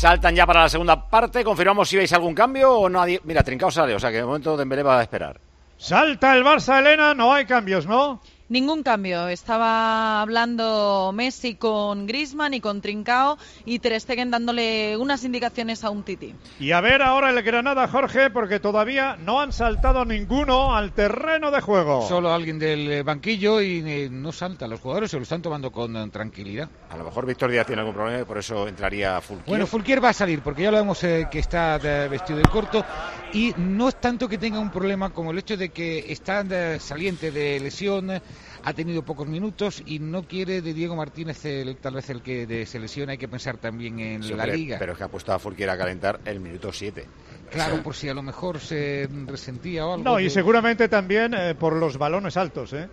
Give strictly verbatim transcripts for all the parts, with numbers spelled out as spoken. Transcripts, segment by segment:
saltan ya para la segunda parte. Confirmamos si veis algún cambio o no. Mira, Trincao sale, o sea que de momento Dembélé va a esperar. Salta el Barça, Elena, no hay cambios, ¿no? Ningún cambio. Estaba hablando Messi con Griezmann y con Trincao y Ter Stegen dándole unas indicaciones a Umtiti. Y a ver ahora el Granada, Jorge, porque todavía no han saltado ninguno al terreno de juego. Solo alguien del banquillo y eh, no salta. Los jugadores se lo están tomando con eh, tranquilidad. A lo mejor Víctor Díaz tiene algún problema y por eso entraría Fulquier. Bueno, Fulquier va a salir porque ya lo vemos eh, que está de, vestido de corto y no es tanto que tenga un problema como el hecho de que está de, saliente de lesión. Ha tenido pocos minutos y no quiere de Diego Martínez el, tal vez el que de, se lesiona. Hay que pensar también en sí, la hombre, Liga. Pero es que ha puesto a Fulquier a calentar el minuto siete. Claro, o sea, por si a lo mejor se resentía o algo. No, y que... seguramente también eh, por los balones altos, ¿eh?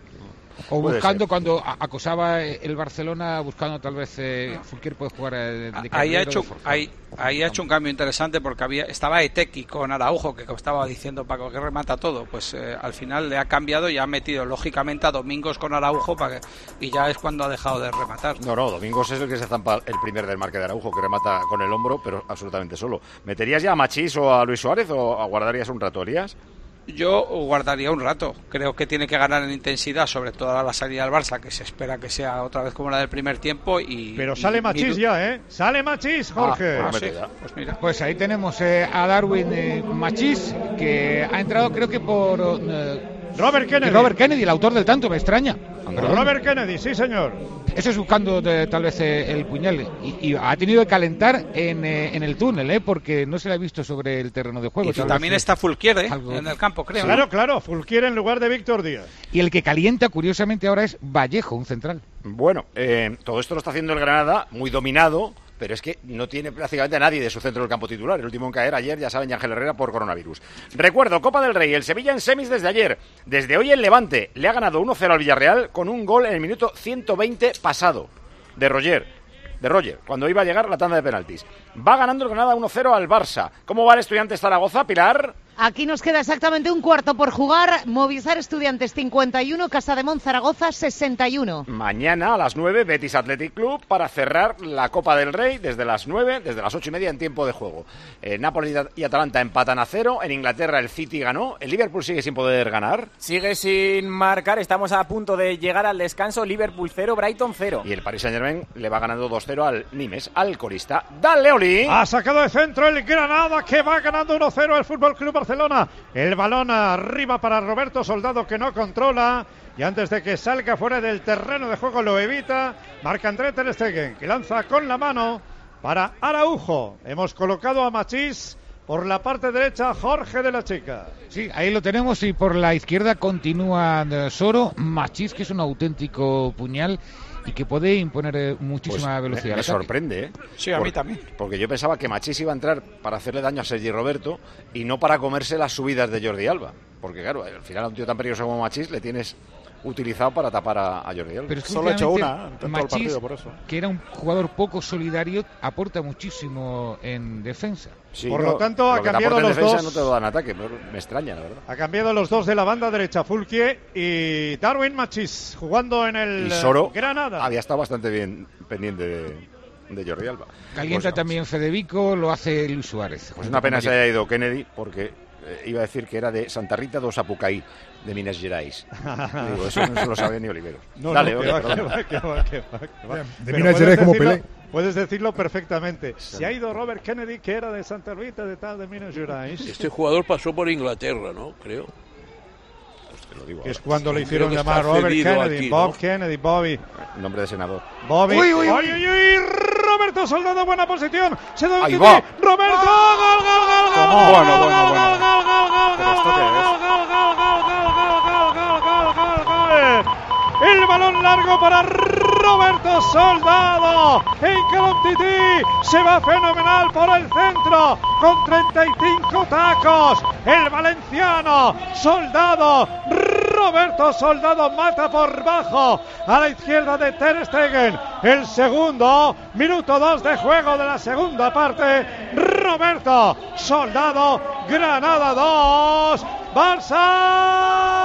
O buscando cuando acosaba el Barcelona, buscando tal vez eh, Fulquier puede jugar eh, de ahí ha hecho ahí, ahí ha hecho un cambio interesante porque había estaba Eteki con Araujo que estaba diciendo Paco que remata todo, pues eh, al final le ha cambiado y ha metido lógicamente a Domingos con Araujo para que, y ya es cuando ha dejado de rematar. No, no, Domingos es el que se zampa el primer del marque de Araujo, que remata con el hombro, pero absolutamente solo. ¿Meterías ya a Machís o a Luis Suárez o aguardarías un rato, Elías? Yo guardaría un rato. Creo que tiene que ganar en intensidad, sobre todo a la salida del Barça, que se espera que sea otra vez como la del primer tiempo. Y Pero sale y, Machís y... ya, ¿eh? Sale Machís, Jorge. Ah, ah, sí. Pues mira. Pues ahí tenemos eh, a Darwin eh, Machís, que ha entrado creo que por... Eh, Robert Kennedy. Robert Kennedy, el autor del tanto, me extraña. Robert Kennedy, sí señor. Eso es buscando de, tal vez eh, el puñal. Y, y ha tenido que calentar en, eh, en el túnel, ¿eh? Porque no se le ha visto sobre el terreno de juego. Y también está Fulquier, ¿eh? Algo... en el campo, creo. Claro, ¿no? claro, Fulquier en lugar de Víctor Díaz. Y el que calienta, curiosamente, ahora es Vallejo, un central. Bueno, eh, todo esto lo está haciendo el Granada, muy dominado, pero es que no tiene prácticamente a nadie de su centro del campo titular. El último en caer ayer, ya saben, Ángel Herrera por coronavirus. Recuerdo, Copa del Rey, el Sevilla en semis desde ayer. Desde hoy el Levante le ha ganado uno cero al Villarreal con un gol en el minuto ciento veinte pasado de Roger, de Roger, cuando iba a llegar la tanda de penaltis. Va ganando el Granada uno cero al Barça. ¿Cómo va el Estudiantes Zaragoza, Pilar? Aquí nos queda exactamente un cuarto por jugar. Movistar Estudiantes cincuenta y uno, Casademont Zaragoza sesenta y uno. Mañana a las nueve, Betis Athletic Club para cerrar la Copa del Rey desde las nueve, desde las ocho y media en tiempo de juego. Eh, Nápoles y Atalanta empatan a cero. En Inglaterra el City ganó. El Liverpool sigue sin poder ganar. Sigue sin marcar. Estamos a punto de llegar al descanso. Liverpool cero, Brighton cero. Y el Paris Saint-Germain le va ganando dos cero al Nimes, al colista. ¡Dale, Oli! Ha sacado de centro el Granada, que va ganando uno cero el Fútbol Club Barcelona. El balón arriba para Roberto Soldado, que no controla, y antes de que salga fuera del terreno de juego lo evita Marc-André Ter Stegen, que lanza con la mano para Araujo. Hemos colocado a Machís por la parte derecha, Jorge de la Chica. Sí, ahí lo tenemos, y por la izquierda continúa Soro. Machís, que es un auténtico puñal y que puede imponer eh, muchísima pues velocidad. Me, me sorprende, ¿eh? Sí, a Por, mí también. Porque yo pensaba que Machís iba a entrar para hacerle daño a Sergi Roberto y no para comerse las subidas de Jordi Alba. Porque claro, al final a un tío tan peligroso como Machís le tienes utilizado para tapar a, a Jordi Alba. Pero es que solo ha hecho una en todo Machís, el partido, por eso. Que era un jugador poco solidario, aporta muchísimo en defensa. Sí, por no, lo tanto, ha lo que cambiado en los defensa dos. No te lo dan ataque, pero me extraña, la verdad. Ha cambiado los dos de la banda derecha, Fulquier y Darwin Machís, jugando en el y Soro Granada. Había estado bastante bien pendiente de, de Jordi Alba. Calienta pues, también Federico, lo hace Luis Suárez. Pues una pena se haya ido Kennedy, porque eh, iba a decir que era de Santa Rita do Sapucaí, de Minas Gerais. Digo, eso no se lo sabe ni Oliveros. No, Dale, no, okay, que va, que va, que va, que va, que va. De Minas Gerais como Pelé. Puedes decirlo perfectamente. Se ha ido Robert Kennedy, que era de Santa Rita, de tal, de Minas Gerais. Este jugador pasó por Inglaterra, ¿no? Creo. Pues lo digo que es ahora. cuando le hicieron Creo que llamar está Robert Kennedy, aquí, Bob ¿no? Kennedy, Bobby. Nombre de senador. Bobby. Uy, uy, uy. uy, uy, uy. Roberto Soldado, buena posición. Se da Ahí un va. tití. Roberto, gol, gol, gol, gol, ¿Cómo? gol, Bueno, gol, bueno, gol, bueno. gol, gol, gol, ¿Pero esto qué es? gol, gol, gol, gol, gol, gol, gol, gol, gol, gol. El balón largo para Roberto Soldado. En Tití se va fenomenal por el centro con treinta y cinco tacos. El valenciano Soldado. Roberto Soldado mata por bajo a la izquierda de Ter Stegen. El segundo, minuto dos de juego de la segunda parte. Roberto Soldado, Granada dos,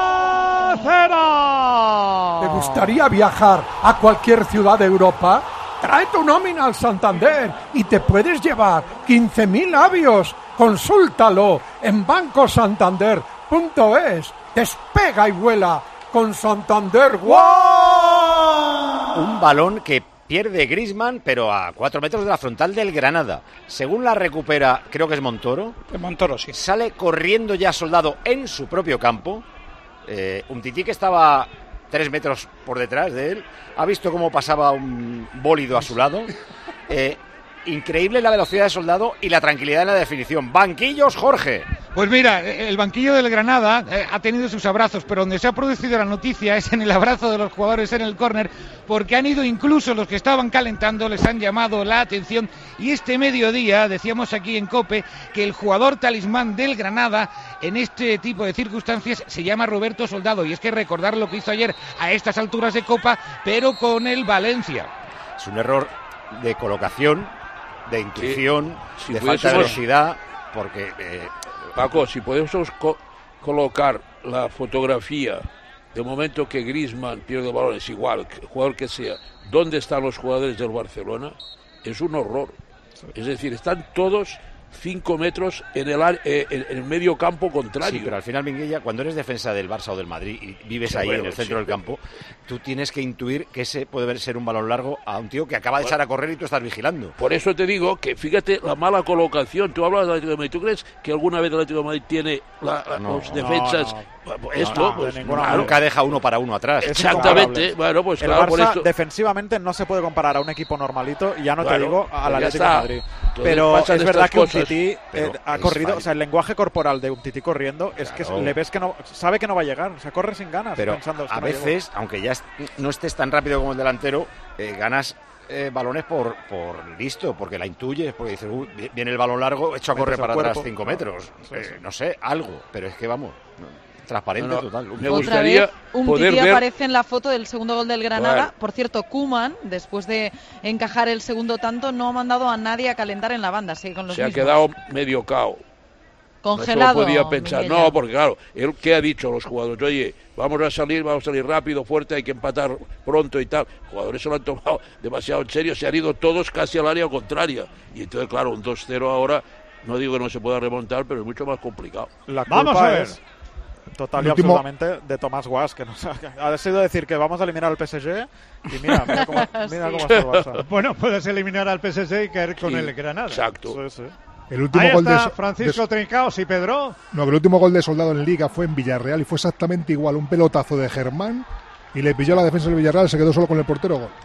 Barça cero. ¿Te gustaría viajar a cualquier ciudad de Europa? Trae tu nómina al Santander y te puedes llevar quince mil avios. Consúltalo en banco santander punto es. Despega y vuela con Santander. ¡Wow! Un balón que pierde Griezmann, pero a cuatro metros de la frontal del Granada. Según la recupera, creo que es Montoro. De Montoro, sí. Sale corriendo ya Soldado en su propio campo. Eh, Umtiti, que estaba tres metros por detrás de él, ha visto cómo pasaba un bólido a su lado. Eh, increíble la velocidad de Soldado y la tranquilidad en la definición. Banquillos, Jorge. Pues mira, el banquillo del Granada eh, ha tenido sus abrazos, pero donde se ha producido la noticia es en el abrazo de los jugadores en el córner, porque han ido incluso los que estaban calentando, les han llamado la atención, y este mediodía decíamos aquí en COPE que el jugador talismán del Granada en este tipo de circunstancias se llama Roberto Soldado, y es que recordar lo que hizo ayer a estas alturas de Copa, pero con el Valencia. Es un error de colocación, de intuición, sí, si de falta de fuésemos... velocidad, porque... Eh, Paco, si podemos co- colocar la fotografía del momento que Griezmann pierde el balón, es igual, el jugador que sea, ¿dónde están los jugadores del Barcelona? Es un horror. Es decir, están todos cinco metros en el, eh, en el medio campo contrario. Sí, pero al final, Minguella, cuando eres defensa del Barça o del Madrid y vives sí, ahí bueno, en el centro sí, del campo, tú tienes que intuir que ese puede ser un balón largo a un tío que acaba de echar a correr y tú estás vigilando. Por eso te digo que, fíjate, la mala colocación. Tú hablas del Atlético de Madrid. ¿Tú crees que alguna vez el Atlético de Madrid tiene la, la, no, los defensas... No, no. Esto, no, no, pues, de claro. Nunca deja uno para uno atrás. Exactamente. Bueno, pues el claro, Barça por esto... defensivamente no se puede comparar a un equipo normalito, y ya no claro, te digo al Atlético de Madrid. Entonces, pero es verdad que Umtiti eh, ha corrido, fácil. O sea, el lenguaje corporal de Umtiti corriendo es claro. que le ves que no sabe que no va a llegar, o sea, corre sin ganas, pero pensando a veces, no aunque ya no estés tan rápido como el delantero, eh, ganas eh, balones por, por listo, porque la intuyes, porque dices, uy, viene el balón largo, hecho a correr para atrás cinco metros, sí, eh, sí. no sé, algo, pero es que vamos... No. Transparente no, no, total. Me gustaría Otra vez, un poder tití ver... aparece en la foto del segundo gol del Granada. Bueno. Por cierto, Koeman, después de encajar el segundo tanto, no ha mandado a nadie a calentar en la banda. Sigue con los Se ha mismos. quedado medio cao. Congelado. No se lo podía pensar. Minguella. No, porque claro, él ¿qué ha dicho a los jugadores? Oye, vamos a salir, vamos a salir rápido, fuerte, hay que empatar pronto y tal. Los jugadores se lo han tomado demasiado en serio, se han ido todos casi al área contraria. Y entonces, claro, un dos cero ahora, no digo que no se pueda remontar, pero es mucho más complicado. La culpa Vamos a ver. es total y último... absolutamente de Tomás Guas, que nos ha, ha sido decir que vamos a eliminar al P S G y mira, mira cómo, mira sí. cómo está el Barça. Bueno, puedes eliminar al P S G y caer con Sí, el Granada. Exacto. Sí, sí. El último Ahí gol está de Francisco de... Trincao, sí, Pedro. No, el último gol de Soldado en Liga fue en Villarreal y fue exactamente igual, un pelotazo de Germán y le pilló la defensa del Villarreal, se quedó solo con el portero, gol.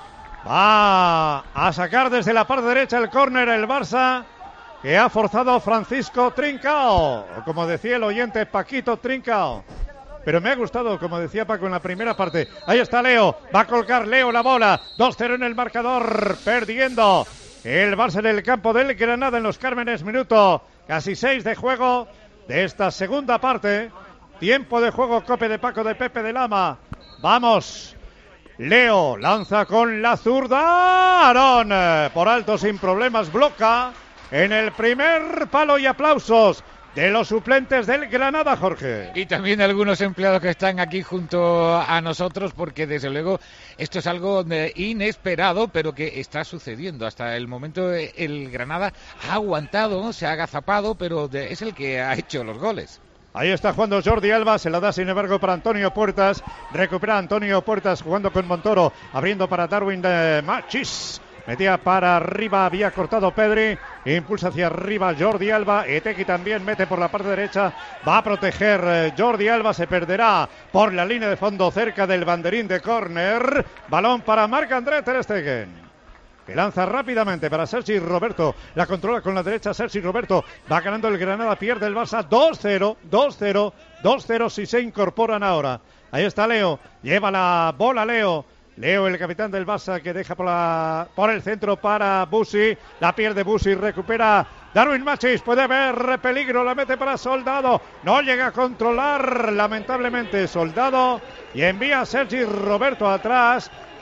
Va a sacar desde la parte derecha el córner el Barça, que ha forzado Francisco Trincao, o como decía el oyente, Paquito Trincao. Pero me ha gustado, como decía Paco en la primera parte. Ahí está Leo, va a colgar Leo la bola, dos cero en el marcador, perdiendo el Barça en el campo del Granada en los Cármenes, minuto casi seis de juego de esta segunda parte. Tiempo de juego, Cope de Paco de Pepe de Lama. Vamos. Leo lanza con la zurda. Aarón por alto sin problemas bloca en el primer palo y aplausos de los suplentes del Granada, Jorge. Y también de algunos empleados que están aquí junto a nosotros, porque desde luego esto es algo de inesperado, pero que está sucediendo. Hasta el momento el Granada ha aguantado, se ha agazapado, pero de, es el que ha hecho los goles. Ahí está jugando Jordi Alba, se la da sin embargo para Antonio Puertas, recupera Antonio Puertas jugando con Montoro, abriendo para Darwin de Machis. Metía para arriba, había cortado Pedri, impulsa hacia arriba Jordi Alba, Etequi también mete por la parte derecha, va a proteger eh, Jordi Alba, se perderá por la línea de fondo cerca del banderín de córner, balón para Marc-André ter Stegen, que lanza rápidamente para Sergi Roberto, la controla con la derecha Sergi Roberto, va ganando el Granada, pierde el Barça dos cero, dos cero, dos cero si se incorporan ahora. Ahí está Leo, lleva la bola Leo, Leo, el capitán del Barça, que deja por, la, por el centro para Busi. La pierde Busi, recupera Darwin Machis. Puede haber peligro, la mete para Soldado. No llega a controlar, lamentablemente, Soldado. Y envía a Sergi Roberto atrás.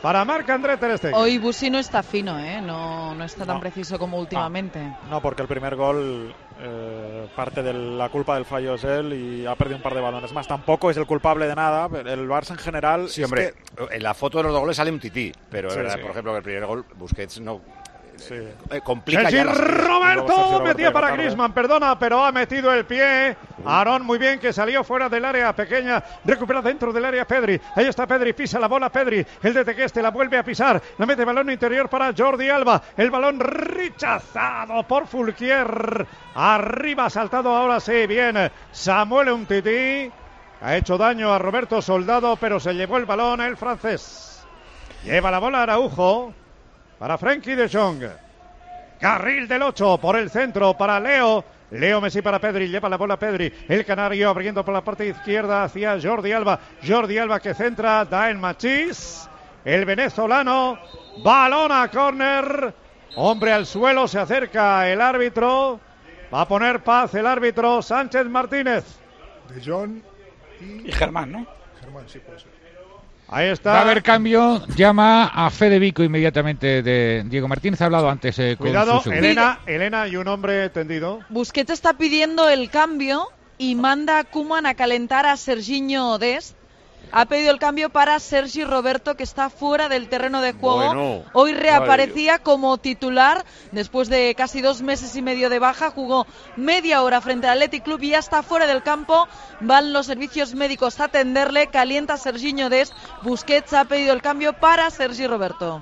para Marc-André Ter Stegen. Hoy Busi no está fino, ¿eh? No, no está tan No. preciso como últimamente. No, porque el primer gol eh, parte de la culpa del fallo es él y ha perdido un par de balones más. Tampoco es el culpable de nada. El Barça en general... Sí, hombre, que... en la foto de los dos goles sale un tití, pero Sí, es verdad, sí. por ejemplo, que el primer gol Busquets no... Sí. Eh, complica Sergi ya las- Roberto metía para tarde. Griezmann, perdona, pero ha metido el pie. Aarón muy bien, que salió fuera del área pequeña, recupera dentro del área Pedri. Ahí está Pedri, pisa la bola Pedri. El de Tequeste la vuelve a pisar, la mete balón interior para Jordi Alba. El balón rechazado por Fulquier. Arriba ha saltado ahora sí, bien Samuel Umtiti. Ha hecho daño a Roberto Soldado, pero se llevó el balón el francés. Lleva la bola Araujo. Para Frenkie de Jong. Carril del ocho por el centro para Leo. Leo Messi para Pedri. Lleva la bola Pedri. El canario abriendo por la parte izquierda hacia Jordi Alba. Jordi Alba que centra. Da en Machís. El venezolano. Balón a córner. Hombre al suelo. Se acerca el árbitro. Va a poner paz el árbitro Sánchez Martínez. De Jong y... Y Germán, ¿no? Germán, sí puede ser. Ahí está. Va a haber cambio, llama a Fede Vico inmediatamente de Diego Martínez, ha hablado antes eh, con Cuidado, su segundo. Elena, Elena y un hombre tendido. Busquets está pidiendo el cambio y manda a Koeman a calentar a Serginho Dest. Ha pedido el cambio para Sergi Roberto, que está fuera del terreno de juego. Bueno, Hoy reaparecía como titular después de casi dos meses y medio de baja. Jugó media hora frente al Athletic Club y ya está fuera del campo. Van los servicios médicos a atenderle. Calienta Serginho Dest. Busquets ha pedido el cambio para Sergi Roberto.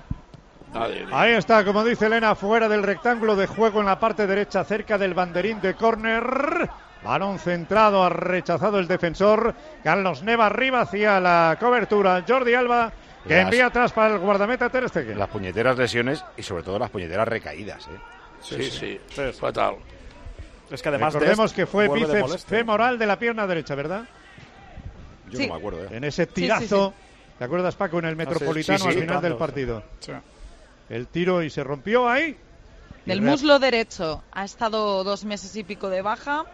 Ahí está, como dice Elena, fuera del rectángulo de juego en la parte derecha, cerca del banderín de córner. Balón centrado, ha rechazado el defensor. Carlos Neva arriba hacia la cobertura. Jordi Alba, que Las- envía atrás para el guardameta Ter Stegen. Las puñeteras lesiones y sobre todo las puñeteras recaídas, ¿eh? Sí, sí, fatal. Es que además Recordemos de que fue vuelve de bíceps molestia. femoral de la pierna derecha, ¿verdad? Yo Sí. no me acuerdo, ¿eh? En ese sí, tirazo, sí. ¿te acuerdas, Paco, en el Metropolitano sí, sí, al final del claro, partido? Sí. El tiro y se rompió ahí. Del Y rea- muslo derecho. Ha estado dos meses y pico de baja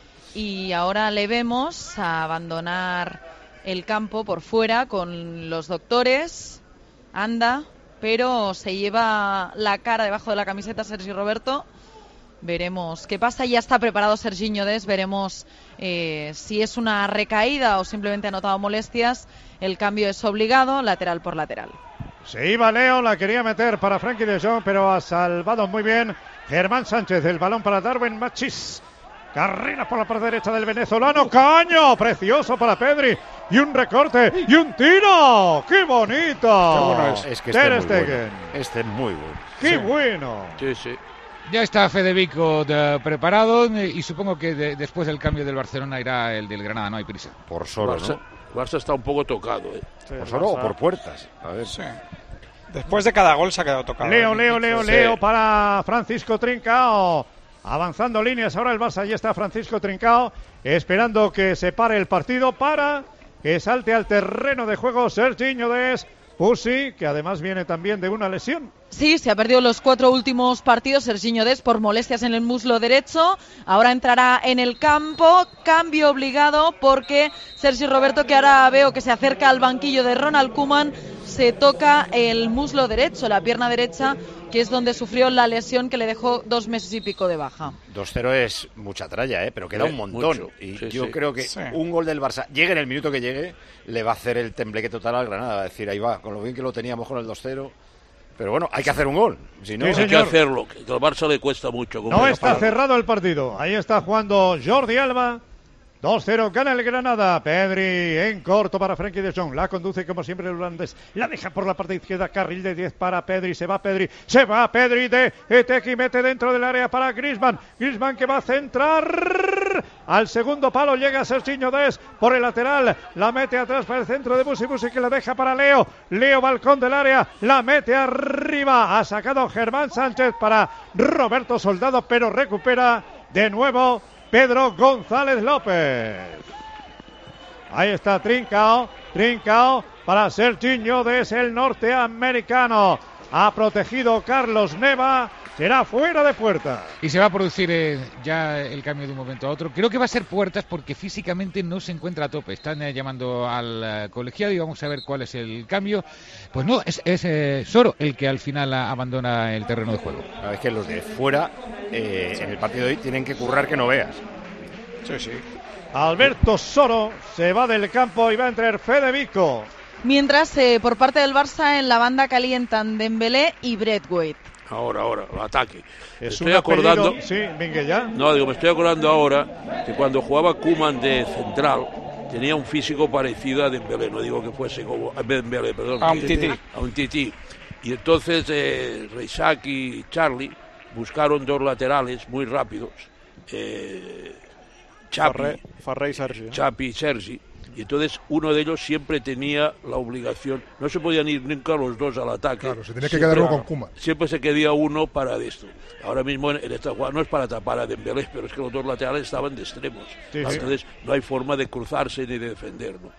y ahora le vemos a abandonar el campo por fuera con los doctores. Anda, pero se lleva la cara debajo de la camiseta Sergi Roberto. Veremos qué pasa. Ya está preparado Serginho Dest. Veremos eh, si es una recaída o simplemente ha notado molestias. El cambio es obligado, lateral por lateral. Se iba Leo, la quería meter para Frenkie de Jong, pero ha salvado muy bien Germán Sánchez. El balón para Darwin Machís. Carrera por la parte derecha del venezolano. ¡Caño! Precioso para Pedri. Y un recorte. Y un tiro. ¡Qué bonito! Qué bueno es. Es que este Ter es muy bueno. Stegen. Este es muy bueno. ¡Qué bueno! Sí, sí. Ya está Fede Vico de- preparado eh, y supongo que de- después del cambio del Barcelona irá el del Granada, no hay prisa. Por solo, Barça, ¿no? Barça está un poco tocado, ¿eh? Sí, Por el solo o Barça- por puertas. A ver. Sí. Después de cada gol se ha quedado tocado. Leo, ¿eh? Leo, Leo, Sí. Leo para Francisco Trincao. Avanzando líneas ahora el Barça. Ahí está Francisco Trincao. Esperando que se pare el partido para que salte al terreno de juego Serginho Dest. Pusi, que además viene también de una lesión. Sí, se ha perdido los cuatro últimos partidos Serginho Dest por molestias en el muslo derecho. Ahora entrará en el campo. Cambio obligado porque Sergi Roberto, que ahora veo que se acerca al banquillo de Ronald Koeman, se toca el muslo derecho, la pierna derecha, que es donde sufrió la lesión que le dejó dos meses y pico de baja. dos cero es mucha tralla, ¿eh? Pero queda Sí, un montón. mucho. Y Sí, yo sí. creo que Sí. un gol del Barça, llegue en el minuto que llegue, le va a hacer el tembleque total al Granada. Va a decir, ahí va, con lo bien que lo teníamos con el dos cero. Pero bueno, hay que hacer un gol. Si no, Sí, Hay que señor. hacerlo, que al Barça le cuesta mucho. como No la está palabra. cerrado el partido. Ahí está jugando Jordi Alba. dos cero gana el Granada. Pedri en corto para Frenkie de Jong. La conduce como siempre el holandés. La deja por la parte izquierda. Carril de diez para Pedri. Se va Pedri. Se va Pedri de Eteki. Mete dentro del área para Griezmann. Griezmann que va a centrar. Al segundo palo llega Serginho Dest por el lateral. La mete atrás para el centro de Busi. Busi que la deja para Leo. Leo balcón del área. La mete arriba. Ha sacado Germán Sánchez para Roberto Soldado. Pero recupera de nuevo Pedro González López. Ahí está Trincao. Trincao para Serginho Dest, el norteamericano. Ha protegido Carlos Neva. será fuera de puerta. Y se va a producir eh, ya el cambio de un momento a otro. Creo que va a ser Puertas porque físicamente no se encuentra a tope. Están eh, llamando al eh, colegiado y vamos a ver cuál es el cambio. Pues no, es, es eh, Soro el que al final a, abandona el terreno de juego. La vez que los de fuera eh, en el partido de hoy tienen que currar que no veas. Sí, sí. Alberto Soro se va del campo y va a entrar Fede Vico. Mientras, eh, por parte del Barça, en la banda calientan Dembélé y Braithwaite. Ahora, ahora, el ataque. Es estoy acordando. Apellido, sí, venga ya. No, digo, me estoy acordando ahora que cuando jugaba Koeman de central tenía un físico parecido a Dembélé. No digo que fuese como a Dembélé, perdón. A un tití. A un tití. Y entonces eh, Reisak y Charlie buscaron dos laterales muy rápidos. Eh, Chapi, Farré, Farré y Sergi. ¿no? Chapi y Sergi. Y entonces uno de ellos siempre tenía la obligación, no se podían ir nunca los dos al ataque. Claro, se tenía que siempre, quedar uno con Koeman. Siempre se quedaba uno para esto. Ahora mismo en, en esta jugada no es para tapar a Dembélé, pero es que los dos laterales estaban de extremos. Sí, entonces sí. no hay forma de cruzarse ni de defender, ¿no?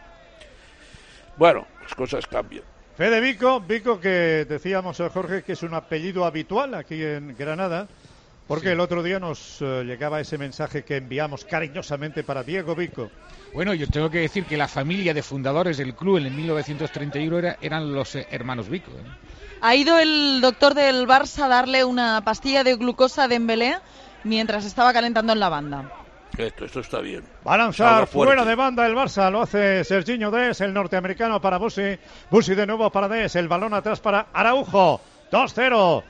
Bueno, las cosas cambian. Fede Vico, Vico que decíamos, eh, Jorge, que es un apellido habitual aquí en Granada, porque sí. el otro día nos uh, llegaba ese mensaje que enviamos cariñosamente para Diego Vico. Bueno, yo tengo que decir que la familia de fundadores del club en el mil novecientos treinta y uno era, eran los eh, hermanos Vico. ¿eh? Ha ido el doctor del Barça a darle una pastilla de glucosa a Dembélé mientras estaba calentando en la banda. Esto, esto está bien. Va a lanzar fuera de banda el Barça, lo hace Serginho Dest, el norteamericano para Busi. Busi de nuevo para Dest, el balón atrás para Araujo. dos cero.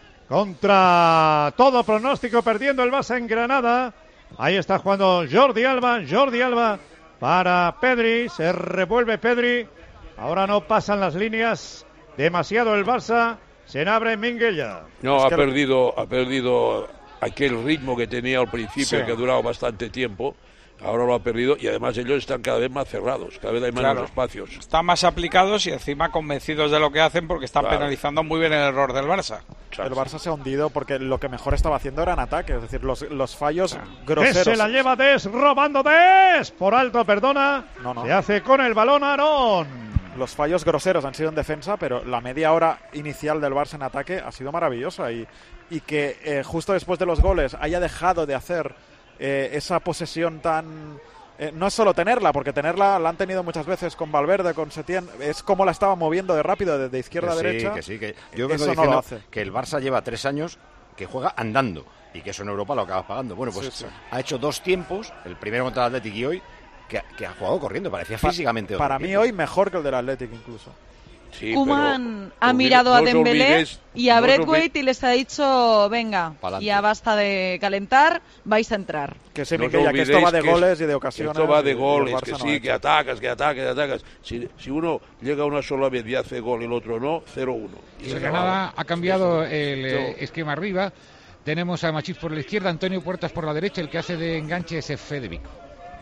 Contra todo pronóstico, perdiendo el Barça en Granada. Ahí está jugando Jordi Alba. Jordi Alba para Pedri. Se revuelve Pedri. Ahora no pasan las líneas. Demasiado el Barça. Se abre Minguella. No, es ha que... perdido, ha perdido aquel ritmo que tenía al principio, sí. que ha durado bastante tiempo. Ahora lo ha perdido y además ellos están cada vez más cerrados, cada vez hay menos claro. espacios. Están más aplicados y encima convencidos de lo que hacen porque están claro. penalizando muy bien el error del Barça. El Barça se ha hundido porque lo que mejor estaba haciendo era en ataque, es decir, los, los fallos claro. groseros. Se la lleva Dest, robando Dest, por alto, perdona, no, no. se hace con el balón Aarón. Los fallos groseros han sido en defensa, pero la media hora inicial del Barça en ataque ha sido maravillosa y, y que eh, justo después de los goles haya dejado de hacer eh, esa posesión tan... Eh, no es solo tenerla, porque tenerla la han tenido muchas veces con Valverde, con Setién, es como la estaba moviendo de rápido, de, de izquierda que a sí, derecha. Que sí, que yo vengo eso diciendo no lo hace. Que el Barça lleva tres años que juega andando y que eso en Europa lo acabas pagando. Bueno, pues sí, sí. ha hecho dos tiempos, el primero contra el Athletic y hoy, que, que ha jugado corriendo, parecía pa físicamente Para otro mí tiempo. hoy mejor que el del Athletic incluso. Sí, Koeman ha olvide, mirado a no Dembélé olvidéis, y a no Braithwaite y les ha dicho, venga, Pa'lante. ya basta de calentar, vais a entrar. Que sí, no Miquella, que esto va de que goles es, y de ocasiones. Esto va de y, goles, y el que Barça sí, no ha que hecho. atacas, que atacas, que atacas. Si, si uno llega una sola vez y hace gol y el otro no, cero uno. Y el Granada ha cambiado el eh, esquema arriba. Tenemos a Machís por la izquierda, Antonio Puertas por la derecha, el que hace de enganche es Fede Vico.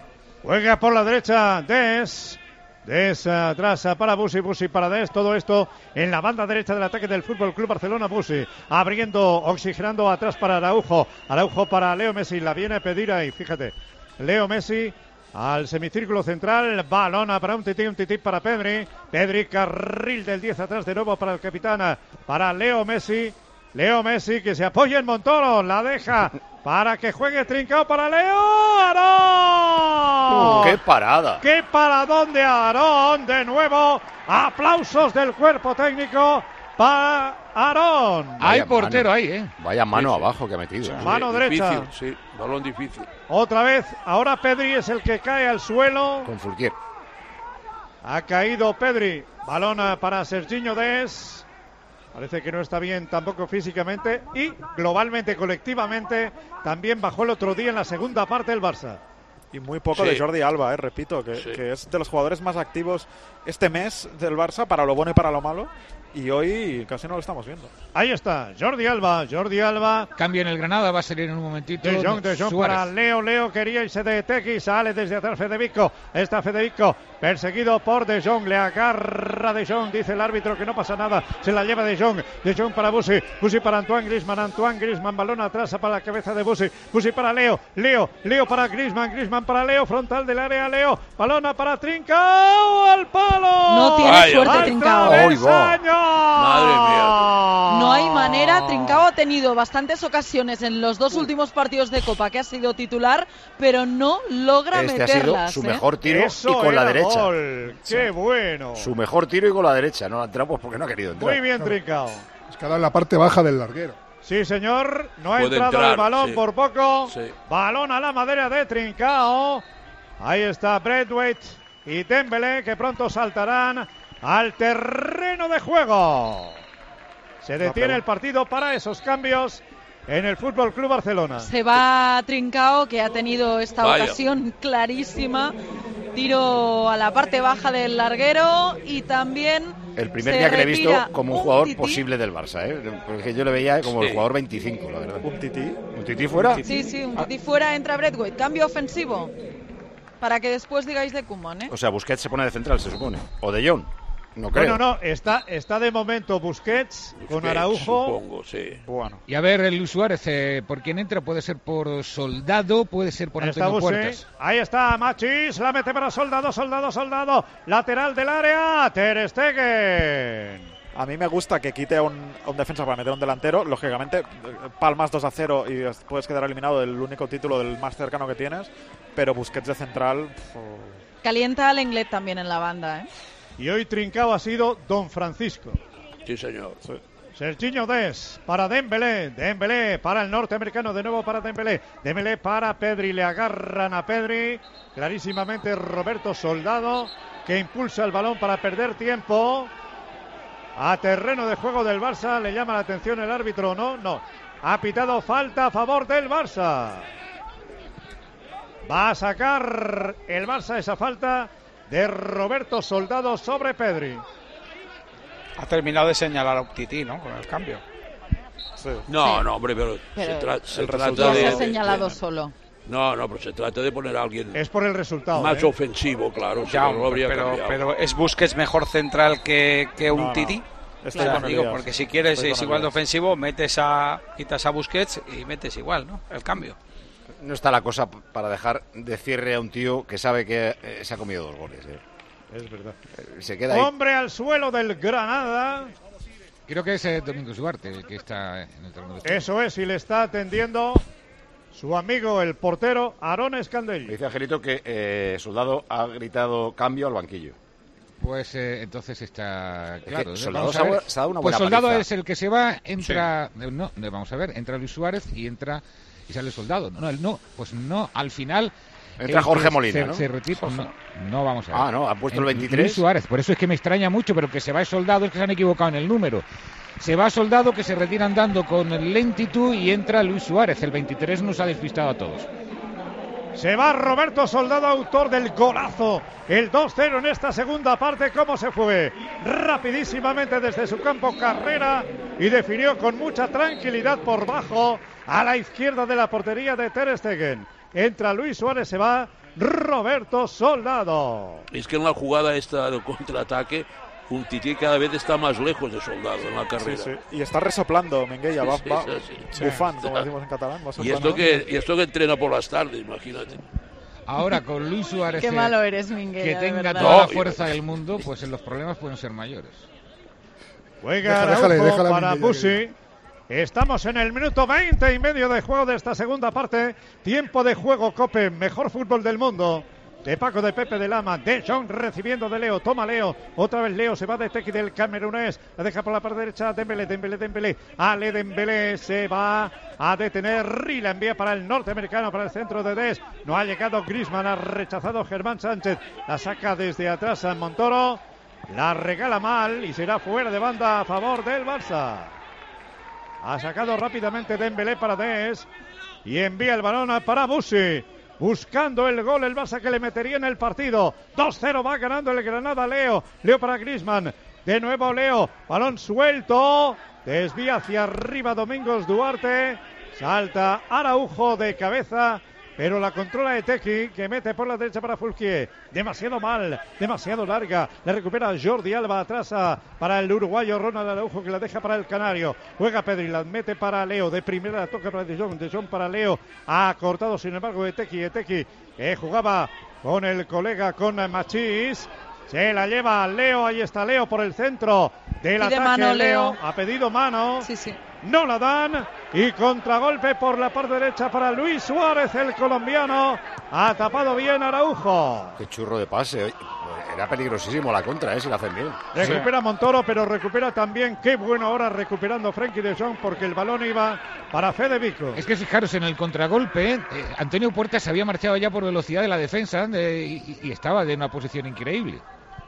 Juega por la derecha Dest. Dest atrás para Busi, Busi para Dest. Todo esto en la banda derecha del ataque del Fútbol Club Barcelona. Busi abriendo, oxigenando atrás para Araujo. Araujo para Leo Messi. La viene a pedir ahí, fíjate. Leo Messi al semicírculo central. Balona para un tití, un tití para Pedri. Pedri, carril del diez atrás de nuevo para el capitán. Para Leo Messi. Leo Messi que se apoya en Montoro. La deja para que juegue Trincao para Leo. ¡Aarón! Uh, ¡Qué parada! ¡Qué paradón de Aarón! De nuevo, aplausos del cuerpo técnico para Aarón. Hay Vaya portero mano. ahí, ¿eh? Vaya mano Sí, sí. abajo que ha metido. Sí, ¿eh? Mano derecha. Difícil, sí, balón difícil. Otra vez, ahora Pedri es el que cae al suelo. Con Fulquier. Ha caído Pedri. Balón para Serginho Dest. Parece que no está bien tampoco físicamente y globalmente, colectivamente, también bajó el otro día en la segunda parte del Barça. Y muy poco Sí. de Jordi Alba, eh, repito, que, Sí. que es de los jugadores más activos este mes del Barça, para lo bueno y para lo malo. Y hoy casi no lo estamos viendo. Ahí está, Jordi Alba, Jordi Alba. Cambio en el Granada, va a salir en un momentito. De Jong, de Jong Suárez. para Leo, Leo quería irse de Tequi, sale desde atrás Federico, está Federico, perseguido por De Jong, le agarra De Jong, dice el árbitro que no pasa nada, se la lleva De Jong, De Jong para Busi, Busi para Antoine Griezmann, Antoine Griezmann, balón atrás para la cabeza de Busi, Busi para Leo, Leo, Leo para Griezmann, Griezmann para Leo, frontal del área Leo, balona para Trincao, al palo. No tiene Vaya. suerte Al Trincao. Ahí va. travesaño. Madre mía. No hay manera. Trincao ha tenido bastantes ocasiones en los dos últimos partidos de Copa que ha sido titular, pero no logra este meterlas. ha sido su ¿eh? mejor tiro Eso y con la era derecha. Gol. ¡Qué bueno! Su mejor tiro y con la derecha. No ha entrado pues porque no ha querido entrar. Muy bien, Trincao. Es que ha dado en la parte baja del larguero. Sí, señor. No ha Puede entrado entrar, el balón sí. por poco. Sí. Balón a la madera de Trincao. Ahí está Braithwaite y Dembélé, que pronto saltarán al terreno de juego. Se detiene el partido para esos cambios en el Fútbol Club Barcelona. Se va Trincao, que ha tenido esta Vaya. ocasión clarísima. Tiro a la parte baja del larguero y también El primer se día que le he visto retira como un un jugador tití. posible del Barça, ¿eh? Porque yo le veía como Sí. el jugador veinticinco, la verdad. Un tití. ¿Un tití fuera? Sí, sí, un tití fuera, entra Braithwaite. Cambio ofensivo. Para que después digáis de Koeman, ¿eh? O sea, Busquets se pone de central, se supone. O de Jong. No creo. Bueno, no, está, está de momento Busquets, con Busquets, Araujo. Supongo, sí. Bueno. Y a ver, el Luis Suárez, eh, ¿por quién entra? Puede ser por Soldado, puede ser por Ahí está Antonio Busé. Puertas. Ahí está Machís, la mete para Soldado, Soldado, Soldado. Lateral del área, Ter Stegen. A mí me gusta que quite a un, a un defensa para meter a un delantero. Lógicamente, palmas dos a cero y puedes quedar eliminado del único título del más cercano que tienes. Pero Busquets de central... pff, Calienta al Lenglet también en la banda, ¿eh? Y hoy Trincao ha sido Don Francisco. Sí, señor. Serginho Dest para Dembélé, Dembélé para el norteamericano, de nuevo para Dembélé, Dembélé para Pedri, le agarran a Pedri, clarísimamente Roberto Soldado, que impulsa el balón para perder tiempo. A terreno de juego del Barça, le llama la atención el árbitro, ¿no? No, ha pitado falta a favor del Barça. Va a sacar el Barça esa falta de Roberto Soldado sobre Pedri. Ha terminado de señalar a Umtiti, ¿no? Con el cambio. sí. No, Sí. no, hombre, pero, Pero se, tra- se el trata resultado de... Ya se ha de- señalado de- solo. No, no, pero se trata de poner a alguien Es por el resultado. más ¿eh? ofensivo, claro. Si Ya, no, no lo habría pero, cambiado. pero ¿es Busquets mejor central que, que No, Umtiti? no. O Estoy sea, con digo, Elías. porque si quieres Estoy es con igual de Elías. ofensivo, metes a quitas a Busquets y metes igual, ¿no? El cambio. No está la cosa para dejar de cierre a un tío que sabe que eh, se ha comido dos goles. ¿eh? Es verdad. Eh, Se queda ahí. Hombre al suelo del Granada. Creo que es eh, Domingo Duarte el que está en el terreno de juego. Eso es, y le está atendiendo su amigo el portero Aarón Me Escandelli. dice Angelito que eh, Soldado ha gritado cambio al banquillo. Pues eh, entonces está que claro. ¿eh? Soldado Vamos se a ha ver. bu- se ha dado una Pues buena Soldado paliza. es el que se va, entra... eh, No, eh, vamos a ver, entra Luis Suárez y entra y sale Soldado. No, él no, pues no, al final... Entra el Jorge que Molina, se, ¿no? se retira- no, no, vamos a ver. Ah, no, ha puesto el En- veintitrés. Luis Suárez, por eso es que me extraña mucho, pero que se va el Soldado es que se han equivocado en el número. Se va Soldado, que se retira andando con lentitud, y entra Luis Suárez. El veintitrés nos ha despistado a todos. Se va Roberto Soldado, autor del golazo. El dos cero en esta segunda parte. ¿Cómo se fue? Rapidísimamente desde su campo carrera y definió con mucha tranquilidad por bajo a la izquierda de la portería de Ter Stegen. Entra Luis Suárez, se va Roberto Soldado. Es que en la jugada esta del contraataque, Umtiti cada vez está más lejos de Soldado en la Sí, carrera. sí. Y está resoplando Mengueya, va, Sí, va sí, sí. bufán, Sí. como decimos en catalán. Va Y soplando. esto, que, y esto que entrena por las tardes, imagínate. Ahora, con Luis Suárez, Qué eh, malo eres, Minguella, que de tenga verdad. toda la No, fuerza del mundo, pues en los problemas pueden ser mayores. Juega Deja- déjale, Araujo déjale a para Minguella, Busi. Estamos en el minuto veinte y medio de juego de esta segunda parte. Tiempo de juego, Cope, mejor fútbol del mundo. De Paco, de Pepe, de Lama, de Jong recibiendo de Leo, toma Leo, otra vez Leo, se va de Tequi del camerunés, la deja por la parte derecha, Dembélé, Dembélé, Dembélé, Ale Dembélé se va a detener y la envía para el norteamericano, para el centro de Des, no ha llegado Griezmann, ha rechazado Germán Sánchez, la saca desde atrás a Montoro, la regala mal y será fuera de banda a favor del Barça. Ha sacado rápidamente Dembélé para Des y envía el balón para Busi. Buscando el gol el Barça que le metería en el partido. dos cero va ganando el Granada. Leo. Leo para Griezmann. De nuevo Leo. Balón suelto. Desvía hacia arriba Domingos Duarte. Salta Araujo de cabeza. Pero la controla Etequi, que mete por la derecha para Fulquier. Demasiado mal, demasiado larga. La recupera Jordi Alba atrás a, para el uruguayo Ronald Araujo, que la deja para el canario. Juega Pedri, la mete para Leo. De primera la toca para De Jong. De Jong para Leo. Ha cortado sin embargo Etequi. Etequi que jugaba con el colega, con Machís. Se la lleva Leo, ahí está Leo por el centro del Pide ataque. mano, Leo. Leo. Ha pedido mano. Sí, sí. No la dan. Y contragolpe por la parte derecha para Luis Suárez, el colombiano. Ha tapado bien Araujo. Qué churro de pase. Era peligrosísimo la contra, ¿eh? Si la hacen bien. Recupera Montoro, pero recupera también. Qué bueno ahora recuperando Frenkie de Jong, porque el balón iba para Fede Vico. Es que fijaros, en el contragolpe, eh, Antonio Puerta se había marchado ya por velocidad de la defensa eh, y, y estaba en una posición increíble.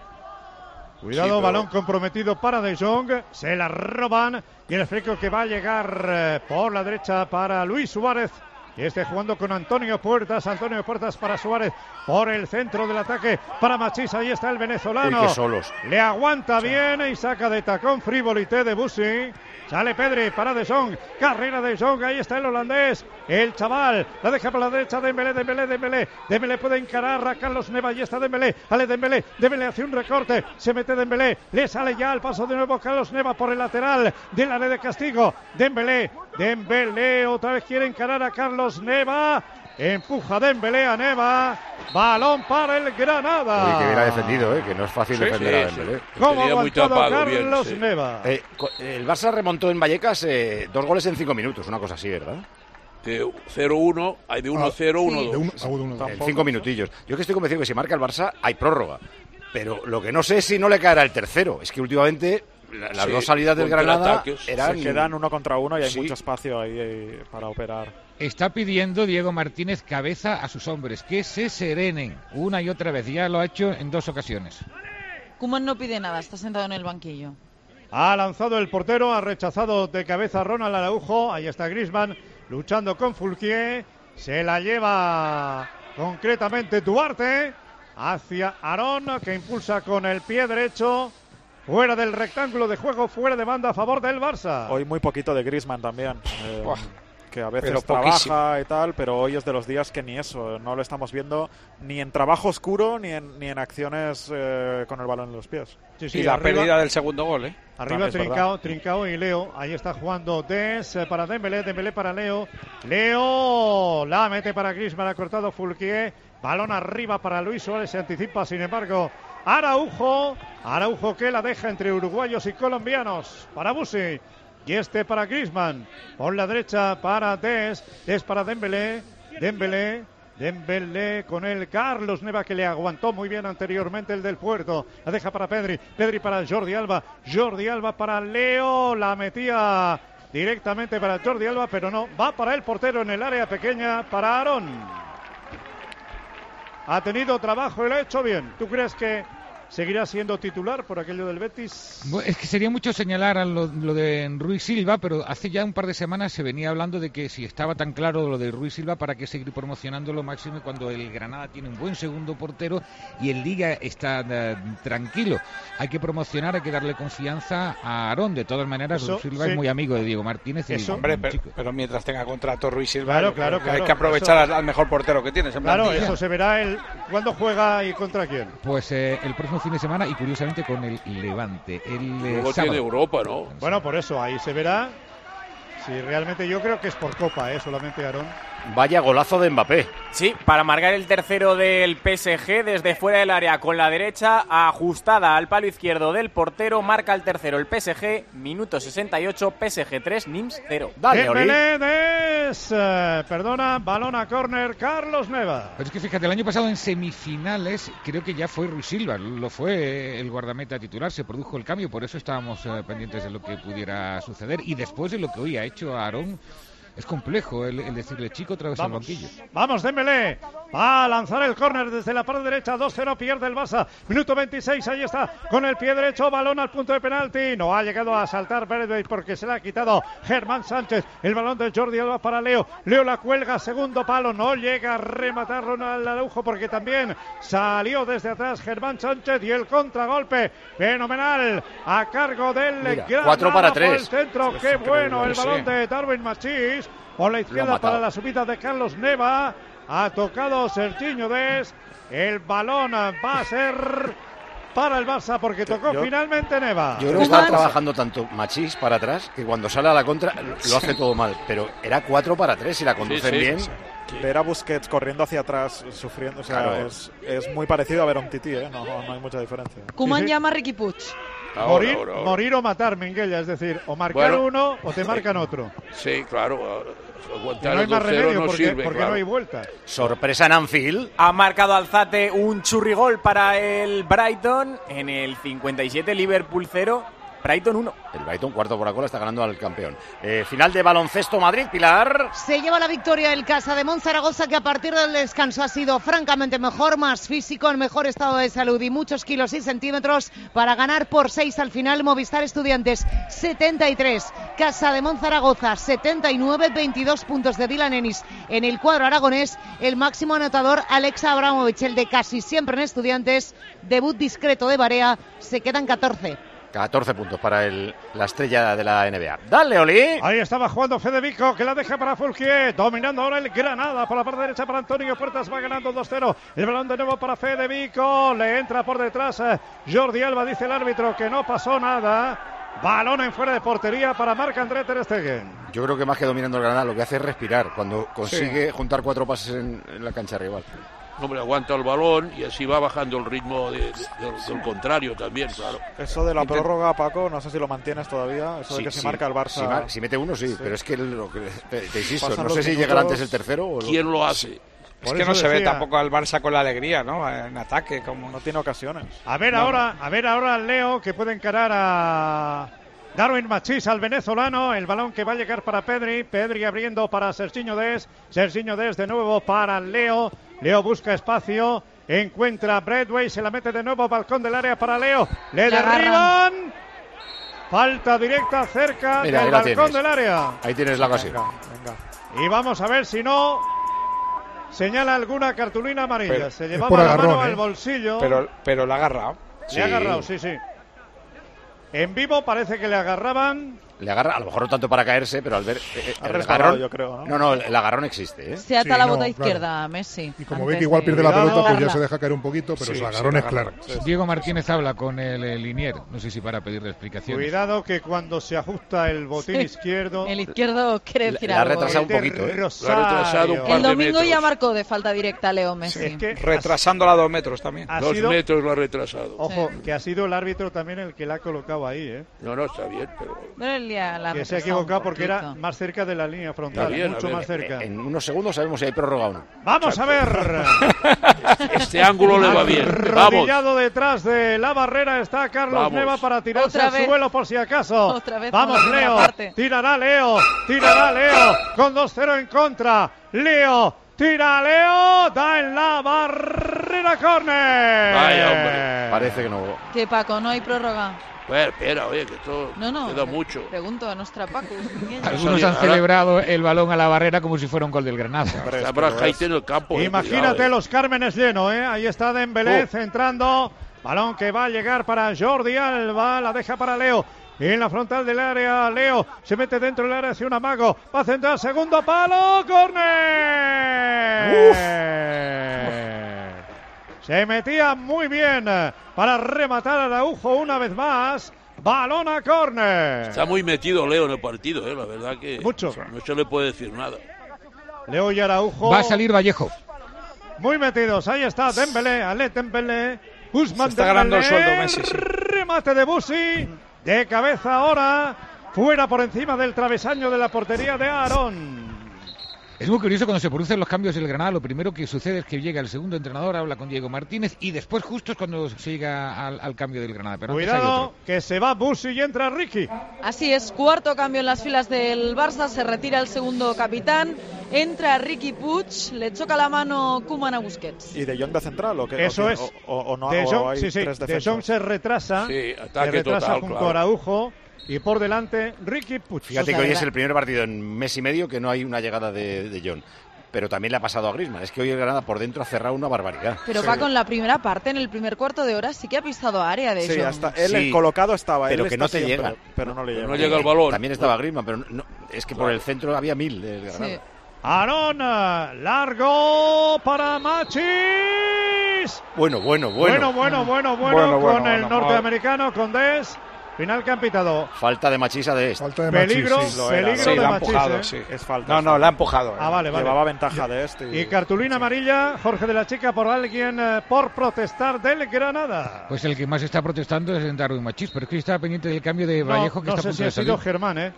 Cuidado, Sí, pero... balón comprometido para De Jong. Se la roban. Y el fleco que va a llegar eh, por la derecha para Luis Suárez. Y esté jugando con Antonio Puertas. Antonio Puertas para Suárez por el centro del ataque para Machís. Ahí está el venezolano. Uy, qué solos. Le aguanta bien y saca de tacón Frivolité de Busi. Sale Pedri para De Jong. Carrera de Jong. Ahí está el holandés. El chaval. La deja para la derecha. Dembélé, Dembélé, Dembélé. Dembélé puede encarar a Carlos Neva. Ahí está Dembélé. Ale Dembélé. Dembélé hace un recorte. Se mete Dembélé. Le sale ya al paso de nuevo Carlos Neva por el lateral del área de castigo. Dembélé. Dembélé. Otra vez quiere encarar a Carlos Neva. Empuja Dembélé a Neva. Balón para el Granada. Uy, que bien ha defendido, ¿eh? Que no es fácil Sí, defender sí, a Dembélé. sí. ¿Cómo ha Tenía muy aguantado tapado, Carlos bien, sí. Neva? Eh, co- el Barça remontó en Vallecas eh, dos goles en cinco minutos, una cosa así, ¿verdad? De cero uno, hay de uno a cero, uno a sí. De dos. uno, ah, de uno, En cinco minutillos. Yo que estoy convencido que si marca el Barça hay prórroga. Pero lo que no sé es si no le caerá el tercero. Es que últimamente la- las Sí, dos salidas del Granada contraataques. eran... Se quedan uno contra uno y hay Sí. mucho espacio ahí eh, para operar. Está pidiendo Diego Martínez cabeza a sus hombres, que se serenen una y otra vez. Ya lo ha hecho en dos ocasiones. Koeman no pide nada, está sentado en el banquillo. Ha lanzado el portero, ha rechazado de cabeza Ronald Araujo. Ahí está Griezmann luchando con Fulquier. Se la lleva concretamente Duarte hacia Aarón, que impulsa con el pie derecho. Fuera del rectángulo de juego, fuera de banda a favor del Barça. Hoy muy poquito de Griezmann también. eh, Buah, que a veces pero trabaja poquísimo. y tal, pero hoy es de los días que ni eso, no lo estamos viendo ni en trabajo oscuro ni en, ni en acciones eh, con el balón en los pies. Sí, sí, Y la arriba, pérdida del segundo gol, ¿eh? arriba Es Trincao, Trincao y Leo. Ahí está jugando Des eh, para Dembélé, Dembélé para Leo. Leo la mete para Griezmann, ha cortado Fulquier. Balón arriba para Luis Suárez, se anticipa, sin embargo, Araujo. Araujo que la deja entre uruguayos y colombianos. Para Busi. Y este para Griezmann. Por la derecha para Des. Des para Dembélé. Dembélé. Dembélé con el Carlos Neva, que le aguantó muy bien anteriormente el del Puerto. La deja para Pedri. Pedri para Jordi Alba. Jordi Alba para Leo. La metía directamente para Jordi Alba, pero no. Va para el portero en el área pequeña para Aarón. Ha tenido trabajo y lo ha hecho bien. ¿Tú crees que seguirá siendo titular por aquello del Betis? Bueno, es que sería mucho señalar a lo, lo de Ruiz Silva, pero hace ya un par de semanas se venía hablando de que si estaba tan claro lo de Ruiz Silva, ¿para qué seguir promocionándolo máximo cuando el Granada tiene un buen segundo portero y el Liga está uh, tranquilo? Hay que promocionar, hay que darle confianza a Aarón. De todas maneras, Eso, Ruiz Silva sí. es muy amigo de Diego Martínez. y Eso, un Hombre, buen pero, chico. pero mientras tenga contrato Ruiz Silva, Claro, yo creo claro, que claro. hay que aprovechar Eso- al, al mejor portero que tienes en Claro, plantilla. eso se verá el cuándo juega y contra quién. Pues eh, el próximo fin de semana y curiosamente con el Levante. El eh, Luego sábado. tiene Europa, ¿no? Bueno, por eso ahí se verá si realmente, yo creo que es por Copa, ¿eh? Solamente Aarón. Vaya golazo de Mbappé. Sí, para marcar el tercero del P S G desde fuera del área con la derecha ajustada al palo izquierdo del portero, marca el tercero el P S G, minuto sesenta y ocho, P S G tres, Nims cero. Dale, Oli. Dembélé, Des, eh, perdona, balón a córner, Carlos Neva. Pero es que fíjate, el año pasado en semifinales creo que ya fue Ruiz Silva, lo fue el guardameta titular, se produjo el cambio, por eso estábamos eh, pendientes de lo que pudiera suceder. Y después de lo que hoy ha hecho Aarón, es complejo el, el decirle chico otra vez al Vamos, banquillo. vamos, Dembélé. Va a lanzar el córner desde la parte derecha. dos cero pierde el Barça. Minuto veintiséis, ahí está. Con el pie derecho, balón al punto de penalti. No ha llegado a saltar Braithwaite porque se le ha quitado Germán Sánchez. El balón de Jordi Alba para Leo. Leo la cuelga, segundo palo. No llega a rematar Ronald Araujo porque también salió desde atrás Germán Sánchez. Y el contragolpe fenomenal a cargo del Mira, Granada cuatro para por el tres. centro. Qué bueno el sí. balón de Darwin Machís. Por la izquierda matado. para la subida de Carlos Neva. Ha tocado Serginho Des. El balón va a ser para el Barça porque tocó yo, finalmente Neva. Yo creo que estaba trabajando tanto Machís para atrás que cuando sale a la contra lo hace todo mal, pero era cuatro para tres y la conducen sí, sí, bien. sí. Ver a Busquets corriendo hacia atrás, sufriendo, o sea, Claro. es, es muy parecido a ver a un Tití, ¿eh? no, no, no hay mucha diferencia. Koeman Sí, sí. llama a Riqui Puig. Ahora, morir, ahora, ahora. morir o matar, Minguella, es decir, o marcar Bueno. uno o te marcan otro. Sí, claro. Y Aguantar no hay el más dos cero remedio no porque, sirve, porque claro. no hay vuelta. Sorpresa en Anfield. Ha marcado Alzate un churrigol para el Brighton. En el cincuenta y siete, Liverpool cero, Brighton uno. El Brighton, cuarto por la cola, está ganando al campeón. Eh, final de baloncesto Madrid, Pilar. Se lleva la victoria el Casa de Monzaragoza, que a partir del descanso ha sido francamente mejor, más físico, en mejor estado de salud y muchos kilos y centímetros para ganar por seis al final. Movistar Estudiantes setenta y tres, Casa de Monzaragoza setenta y nueve, veintidós puntos de Dylan Ennis en el cuadro aragonés. El máximo anotador Alex Abramovich, el de casi siempre en Estudiantes. Debut discreto de Barea, se quedan catorce. catorce puntos para el, la estrella de la N B A. Dale, Oli. Ahí estaba jugando Fede Vico, que la deja para Fulquier, dominando ahora el Granada por la parte derecha para Antonio Puertas, va ganando dos cero. El balón de nuevo para Fede Vico, le entra por detrás eh, Jordi Alba, dice el árbitro que no pasó nada. Balón en fuera de portería para Marc-André ter Stegen. Yo creo que más que dominando el Granada, lo que hace es respirar cuando consigue sí. juntar cuatro pases en, en la cancha rival. Hombre, aguanta el balón y así va bajando el ritmo de, de, del, del contrario también, claro. Eso de la prórroga, Paco, no sé si lo mantienes todavía. Eso sí, de que si sí, marca el Barça. Si, mar, si mete uno, sí, sí, pero es que lo que te, te insisto, Pasan no sé si minutos, llegará antes el tercero o ¿quién lo, lo hace? Es que no se ve tampoco al Barça con la alegría, ¿no? En ataque, como no tiene ocasiones. A ver no, ahora, no. a ver ahora Leo, que puede encarar a Darwin Machís, al venezolano. El balón que va a llegar para Pedri. Pedri abriendo para Serginho Dest. Serginho Dest de nuevo para Leo. Leo busca espacio. Encuentra a Bradway. Se la mete de nuevo. Balcón del área para Leo. Le La derriban. agarran. Falta directa cerca Mira, del balcón tienes. del área. Ahí tienes la ocasión. Venga, venga. Y vamos a ver si no señala alguna cartulina amarilla. Pero, Se por llevaba la agarrón, mano ¿eh? al bolsillo. Pero, pero la ha agarrado. Le Sí. ha agarrado, sí, sí. En vivo parece que le agarraban. Le agarra, a lo mejor no tanto para caerse, pero al ver. Eh, Ha el resbalado, agarrón, yo creo, ¿no? no, no, el agarrón existe, ¿eh? Se ata Sí, la no, bota claro. izquierda, Messi. Y como antes ve que igual de- pierde la Cuidado. pelota, pues ya Darla. se deja caer un poquito, pero Sí, el sí, agarrón le es claro. agarra. Diego Martínez habla con el, el Linier, no sé si para pedirle explicaciones. Cuidado que cuando se ajusta el botín Sí. izquierdo. El izquierdo quiere decir Le ha algo. retrasado un el de poquito, ¿eh? Rosario. Lo ha retrasado un par El de domingo ya metros. marcó de falta directa Leo Messi. Es que Retrasándola dos metros también. ha Dos sido, metros lo ha retrasado. ojo, que ha sido el árbitro también el que la ha colocado ahí, ¿eh? No, no, está bien, pero... Pero él ya la ha Que se ha retrasado un equivocado porque era poquito. más cerca de la línea frontal, Está bien, mucho a ver. más cerca. En unos segundos sabemos si hay prórroga o no. Vamos a ver. Este ángulo le va bien. Vamos. Rodillado detrás de la barrera está Carlos Vamos. Neva para tirarse Otra al vez. suelo por si acaso. Otra vez Vamos, con la primera Leo. parte. Tirará Leo. Tirará Leo. Con dos cero en contra. Leo. Tira Leo. Da en la barrera córner. Vaya, hombre. Parece que no. Que Paco, no hay prórroga. Bueno, espera, oye, que esto No, no. queda mucho. Pregunto a nuestra Paco. Algunos Oye, han ahora- celebrado el balón a la barrera como si fuera un gol del Granada. Hombre, Está es que lo Brajaite es. en el campo. eh, Imagínate cuidado, eh. los Cármenes lleno, ¿eh? Ahí está Dembélé Oh. centrando. Balón que va a llegar para Jordi Alba. La deja para Leo. En la frontal del área, Leo se mete dentro del área hacia un amago. Va a centrar segundo palo. ¡Córner! Se metía muy bien para rematar a Araujo una vez más. Balón a córner. Está muy metido Leo en el partido, eh, la verdad que Mucho. no se le puede decir nada. Leo y Araujo. Va a salir Vallejo. Muy metidos. Ahí está Dembélé. Ale Dembélé. Usman Se está ganando el Dembélé. sueldo Messi, sí. Remate de Busi. De cabeza ahora. Fuera por encima del travesaño de la portería de Aarón. Es muy curioso cuando se producen los cambios del Granada, lo primero que sucede es que llega el segundo entrenador, habla con Diego Martínez y después justo es cuando se llega al, al cambio del Granada. Pero antes hay Cuidado otro. que se va Busi y entra Ricky. Así es, cuarto cambio en las filas del Barça, se retira el segundo capitán, entra Riqui Puig, le choca la mano Koeman a Busquets. ¿Y De Jong de central o qué? Eso o, es. O, o- o no De o Jong, hay sí, sí. tres De defensas? Jong se retrasa. Sí, se ataque retrasa total, junto claro. a Araujo. Y por delante Ricky Puig. Fíjate O sea, que hoy es ¿verdad? el primer partido en mes y medio que no hay una llegada de, de John. Pero también le ha pasado a Griezmann. Es que hoy el Granada por dentro ha cerrado una barbaridad. Pero Paco, en la primera parte, en el primer cuarto de hora, sí que ha pisado área de Sí, Jong. hasta él Sí, el colocado estaba. pero él que está no te siempre, llegan. Pero no le llega. No llega el balón. También estaba Griezmann, pero no, es que por el centro había mil del Granada. Sí. Aarón, largo para Machís. Luis. Bueno, bueno, bueno. Bueno, bueno, bueno, bueno, Bueno, con bueno, el bueno, norteamericano, con Des. Final que han pitado. Falta de Machisa de este. Falta de Peligro, Machís, sí. lo era, peligro Sí, de la ha Machís, empujado, ¿eh? sí. Es falta. No, es no, falta. la ha empujado. eh. Ah, vale, vale. Llevaba ventaja de este. Y cartulina amarilla, Jorge de la Chica, por alguien eh, por protestar del Granada. Pues el que más está protestando es Darwin Machís, pero es que estaba pendiente del cambio de no, Vallejo que no está a sé punto si de ha sido salir. Germán, ¿eh?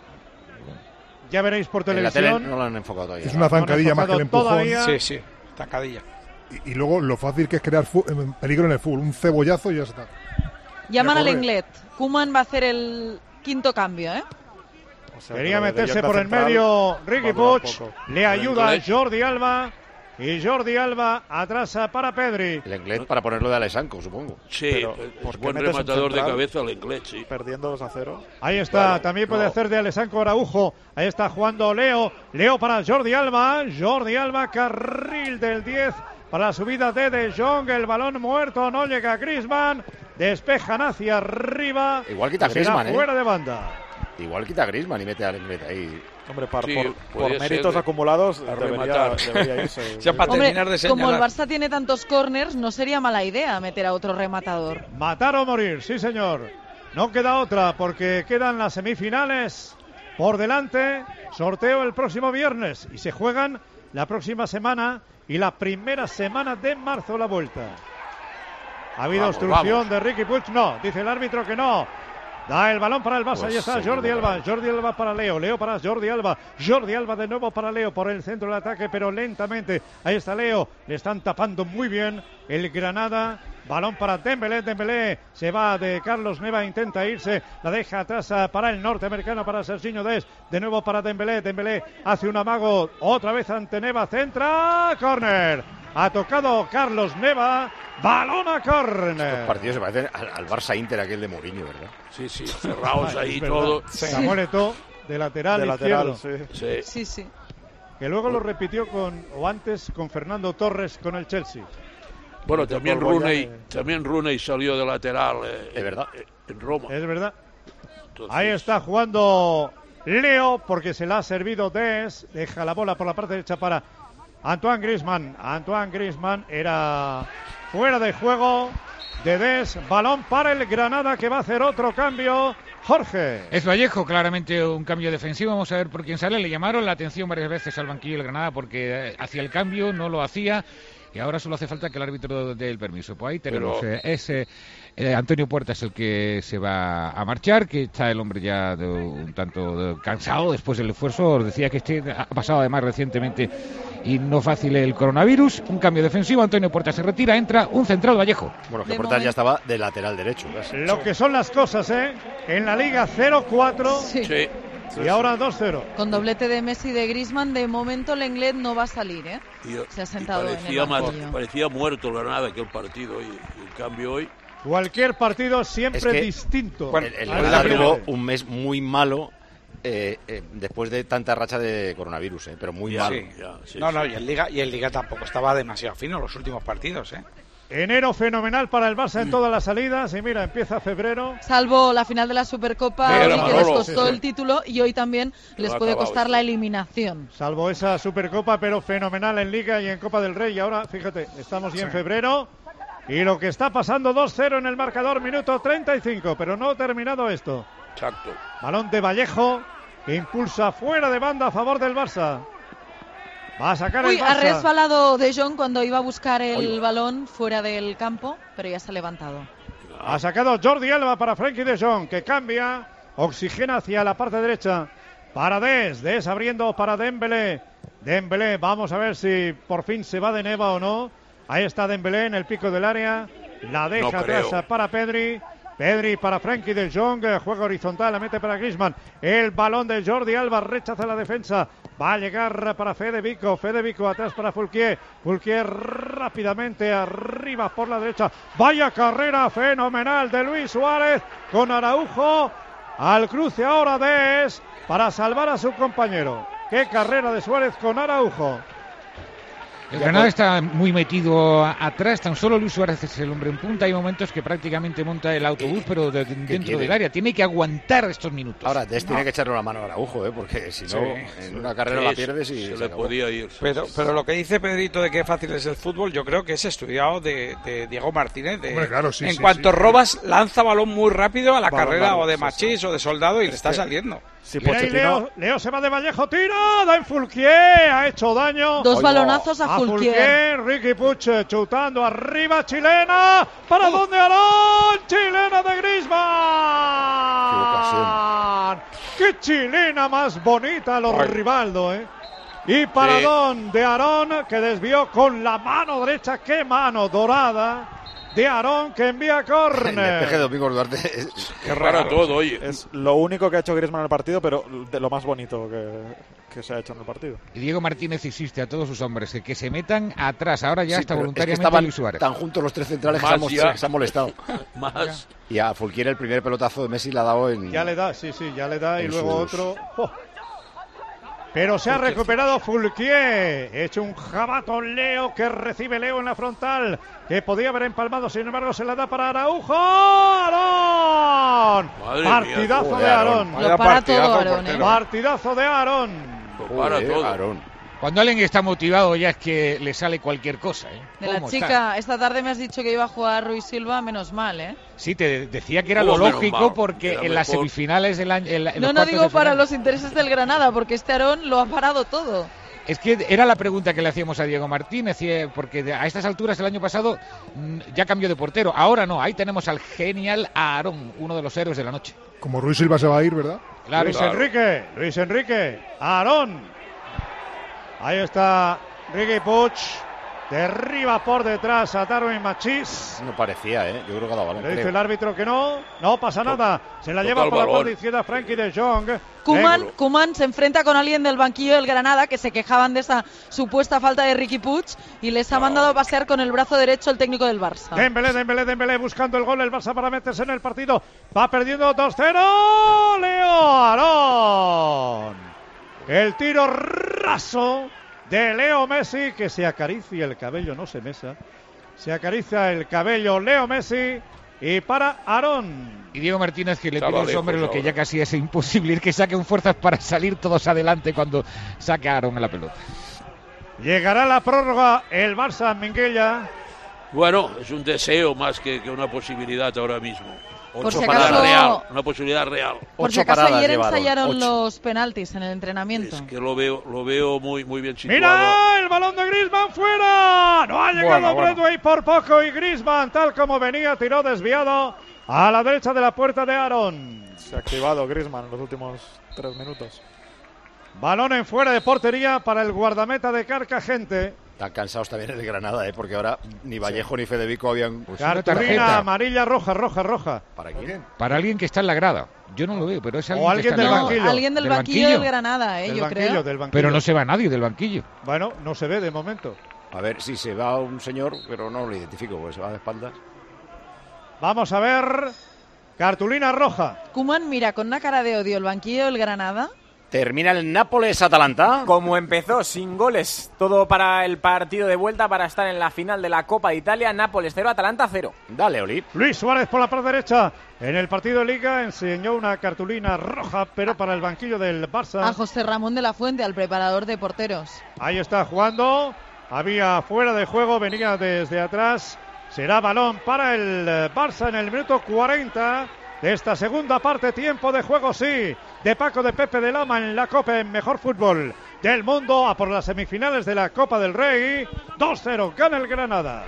Ya veréis por En la tele televisión. no lo han enfocado todavía. Es una zancadilla más que el empujón. Todavía. Sí, sí, tacadilla. Y, y luego lo fácil que es crear fu- eh, peligro en el fútbol. Un cebollazo y ya está. Llaman al corre. Lenglet. Koeman va a hacer el quinto cambio, ¿eh? O sea, Quería pero de meterse Llorca por el central medio Ricky va a durar Puig. poco. Le ayuda a Lenglet. Jordi Alba. Y Jordi Alba atrasa para Pedri. El Englet para ponerlo de Alessanco, supongo. Sí, Pero, es ¿por qué buen metes un rematador de central? cabeza el inglés, sí. Perdiendo dos a cero. Ahí está, Claro, también puede no. hacer de Alessandro Araujo. Ahí está jugando Leo. Leo para Jordi Alba. Jordi Alba, carril del diez para la subida de De Jong. El balón muerto, no llega a Griezmann. Despejan hacia arriba. Igual quita Será Griezmann, ¿eh? fuera de banda. Igual quita a Griezmann y mete al Englet ahí. Hombre, par- Sí, por, podría por ser méritos de- acumulados a debería, rematar. debería irse. Ya para Hombre, terminar de como el señalar. Barça tiene tantos corners, no sería mala idea meter a otro rematador. Matar o morir, sí señor. No queda otra porque quedan las semifinales por delante. Sorteo el próximo viernes y se juegan la próxima semana y la primera semana de marzo la vuelta. Ha habido Vamos, obstrucción vamos. de Ricky Puig, no, dice el árbitro que no. Da el balón para el Barça, Pues ahí está segundo Jordi Alba, balón. Jordi Alba para Leo, Leo para Jordi Alba, Jordi Alba de nuevo para Leo por el centro del ataque, pero lentamente, ahí está Leo, le están tapando muy bien el Granada, balón para Dembélé, Dembélé se va de Carlos Neva, intenta irse, la deja atrás ah, para el norteamericano, para Serginho Dest, de nuevo para Dembélé, Dembélé hace un amago, otra vez ante Neva, centra, córner, ha tocado Carlos Neva, balón a Los córner. partidos se parecen al, al Barça Inter aquel de Mourinho, ¿verdad? Sí, sí, cerrados ahí Es verdad. todo. Samuel Eto'o, de lateral De lateral, izquierdo. sí. Sí. Sí, sí. Que luego lo repitió con, o antes, con Fernando Torres con el Chelsea. Bueno, Metió también por Boyan, Rooney, eh. también Rooney salió de lateral eh, Es verdad. eh, en Roma. Es verdad. Entonces, Ahí está jugando Leo porque se la ha servido Des. Deja la bola por la parte derecha para Antoine Griezmann. Antoine Griezmann era fuera de juego de Des. Balón para el Granada que va a hacer otro cambio. Jorge. Es Vallejo, claramente un cambio defensivo. Vamos a ver por quién sale. Le llamaron la atención varias veces al banquillo del Granada porque eh, hacía el cambio, no lo hacía. Y ahora solo hace falta que el árbitro dé el permiso. Pues ahí tenemos. Pero- eh, es eh, eh, Antonio Puerta es el que se va a marchar, que está el hombre ya de, un tanto de, cansado después del esfuerzo. Os decía que este ha pasado además recientemente y no fácil el coronavirus. Un cambio defensivo. Antonio Puerta se retira. Entra un central Vallejo. Bueno, que De Portas momento- ya estaba de lateral derecho. casi. Lo que son las cosas, ¿eh? En la Liga cero cuatro Sí. Sí, y ahora dos cero. Con doblete de Messi y de Griezmann, de momento Lenglet no va a salir, ¿eh? y, Se ha y sentado en el parecía, ma- banquillo. parecía muerto el Granada aquel partido y, y en cambio hoy Cualquier partido siempre Es que- distinto. Bueno, El, el Al Granada siguiente. tuvo un mes muy malo eh, eh, después de tanta racha de coronavirus, eh, pero muy Ya, malo. Sí. ya, sí, no, sí. no, y en Liga, y en Liga tampoco estaba demasiado fino los últimos partidos, ¿eh? Enero fenomenal para el Barça en todas las salidas. Y mira, empieza febrero. Salvo la final de la Supercopa, Pero, y que les Manolo, costó sí, sí. el título, y hoy también les ha puede acabado costar esto. la eliminación. Salvo esa Supercopa, pero fenomenal en Liga y en Copa del Rey. Y ahora, fíjate, estamos ya en febrero. Y lo que está pasando dos cero en el marcador, minuto treinta y cinco. Pero no ha terminado esto. Exacto. Balón de Vallejo, que impulsa fuera de banda a favor del Barça. Va a sacar Uy, el ha Barça. resbalado De Jong cuando iba a buscar el Oiga. balón fuera del campo, pero ya se ha levantado. Ha sacado Jordi Alba para Frenkie de Jong, que cambia, oxigena hacia la parte derecha. Para Des, Des abriendo para Dembélé. Dembélé, vamos a ver si por fin se va de Neva o no. Ahí está Dembélé en el pico del área. La deja No atrás creo. para Pedri. Pedri para Frenkie de Jong, eh, juega horizontal, la mete para Griezmann. El balón de Jordi Alba, rechaza la defensa. Va a llegar para Fede Vico, Fede Vico atrás para Fulquier. Fulquier rápidamente arriba por la derecha. Vaya carrera fenomenal de Luis Suárez con Araujo. Al cruce ahora Des para salvar a su compañero. Qué carrera de Suárez con Araujo. El Granada está muy metido a- atrás, tan solo Luis Suárez es el hombre en punta. Hay momentos que prácticamente monta el autobús, pero de- dentro quiere? del área. Tiene que aguantar estos minutos. Ahora, Des tiene que echarle la mano a Araujo, ¿eh? Porque si no, Sí. en una carrera la pierdes y se se le acabó. podía ir. Pero, pero lo que dice Pedrito de que fácil es el fútbol, yo creo que es estudiado de, de Diego Martínez. De, Hombre, claro, sí, en sí, cuanto sí. robas, lanza balón muy rápido a la Balón carrera largo, o de sí, Machís o de Soldado y le está saliendo. Si Mira, y Pochettino, Leo, Leo se va de Vallejo, tira, da en Fulquier, ha hecho daño. Dos Oigo, balonazos a Fulquier. Ricky Puig eh, chutando arriba, chilena. ¿Para dónde Arón? Chilena de Griezmann. ¡Qué chilena más bonita los Rivaldo, eh! Y paradón de Arón que desvió con la mano derecha. ¡Qué mano dorada! De Arón que envía El despeje de córner. Domingo Duarte. Que raro todo, oye. es lo único que ha hecho Griezmann en el partido, pero de lo más bonito que, que se ha hecho en el partido. Y Diego Martínez insiste a todos sus hombres que, que se metan atrás. Ahora ya Sí, está pero es que voluntariamente estaban Luis Suárez. tan juntos los tres centrales que Más se han, mos- ya. se han molestado. Más. Y a Fulquier el primer pelotazo de Messi le ha dado en... Ya le da, sí, sí, ya le da. Y En luego sus- otro. ¡Oh! Pero se ha recuperado Fulquier. Hecho un jabato Leo que recibe Leo en la frontal. Que podía haber empalmado, sin embargo, se la da para Araujo. ¡Aarón! Madre Partidazo mía, de Aarón. Lo para todo Aarón, ¿eh? Partidazo de Aarón. Lo para Joder, todo. Aarón. Cuando alguien está motivado ya es que le sale cualquier cosa. ¿eh? De la ¿Cómo chica, está? esta tarde me has dicho que iba a jugar Ruiz Silva, menos mal, ¿eh? Sí, te decía que era ¿Cómo lo menos lógico mal? porque Era en las mejor. semifinales del año... en la- en No, los no cuartos digo de para final- los intereses del Granada, porque este Aarón lo ha parado todo. Es que era la pregunta que le hacíamos a Diego Martínez, eh, porque de- a estas alturas el año pasado mm, ya cambió de portero. Ahora no, ahí tenemos al genial Aarón, uno de los héroes de la noche. Como Ruiz Silva se va a ir, ¿verdad? Claro, Luis Claro. Enrique, Luis Enrique, Aarón. Ahí está Ricky Puig. Derriba por detrás a Darwin Machís. No parecía, ¿eh? Yo creo que ha dado balón. Le dice creo. el árbitro que no, no pasa nada. Se la Toca lleva el por la balón. parte izquierda Frankie de Jong. Koeman, Eh, Koeman se enfrenta con alguien del banquillo del Granada que se quejaban de esa supuesta falta de Ricky Puig y les ha mandado a pasear con el brazo derecho el técnico del Barça. Dembélé, Dembélé, Dembélé buscando el gol el Barça para meterse en el partido. Va perdiendo dos cero. Leo Aarón. El tiro raso de Leo Messi que se acaricia el cabello, no se mesa. Se acaricia el cabello Leo Messi y para Aarón. Y Diego Martínez que le Estaba pide a los lejos hombres lo que ahora. ya casi es imposible, que saquen fuerzas para salir todos adelante cuando saque a Aarón a la pelota. Llegará la prórroga el Barça Minguella. Bueno, es un deseo más que, que una posibilidad ahora mismo. Por Ocho si Una paradas. acaso, real, una posibilidad real. por si Ocho acaso paradas ayer llevaron, ensayaron ocho. los penaltis en el entrenamiento. Es que lo veo, lo veo muy, muy bien situado. ¡Mira! El balón de Griezmann fuera. No ha llegado Bueno, bueno. Bradway por poco y Griezmann, tal como venía, tiró desviado a la derecha de la puerta de Aarón. Se ha activado Griezmann en los últimos tres minutos. Balón en fuera de portería para el guardameta de Carcagente. Están cansados también el de Granada, ¿eh? Porque ahora ni Vallejo ni Fedevico habían... Pues una Cartulina tarjeta amarilla, roja, roja, roja. ¿Para quién? para alguien que está en la grada. Yo no lo veo, pero es O alguien, alguien que está del en la No, grada. banquillo. alguien del, ¿Del banquillo, banquillo? del Granada, eh, Del yo banquillo, creo. del banquillo. Pero no se va nadie del banquillo. Bueno, no se ve de momento. A ver, sí, se va un señor, pero no lo identifico, porque se va de espaldas. Vamos a ver. Cartulina roja. Koeman mira con una cara de odio el banquillo del Granada. Termina el Nápoles-Atalanta. Como empezó sin goles, todo para el partido de vuelta para estar en la final de la Copa de Italia. Nápoles cero, Atalanta cero. Dale, Oli. Luis Suárez por la parte derecha. En el partido de Liga enseñó una cartulina roja, pero para el banquillo del Barça. A José Ramón de la Fuente, al preparador de porteros. Ahí está jugando. Había fuera de juego, venía desde atrás. Será balón para el eh, Barça en el minuto cuarenta de esta segunda parte. Tiempo de juego, sí, de Paco de Pepe de Lama en la Copa en Mejor Fútbol del Mundo. A por las semifinales de la Copa del Rey. dos cero, gana el Granada.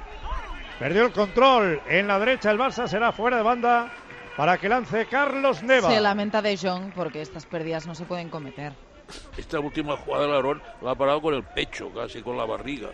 Perdió el control en la derecha el Barça. Será fuera de banda para que lance Carlos Neva. Se lamenta de Jong porque estas pérdidas no se pueden cometer. Esta última jugada de Aarón la ha parado con el pecho, casi con la barriga.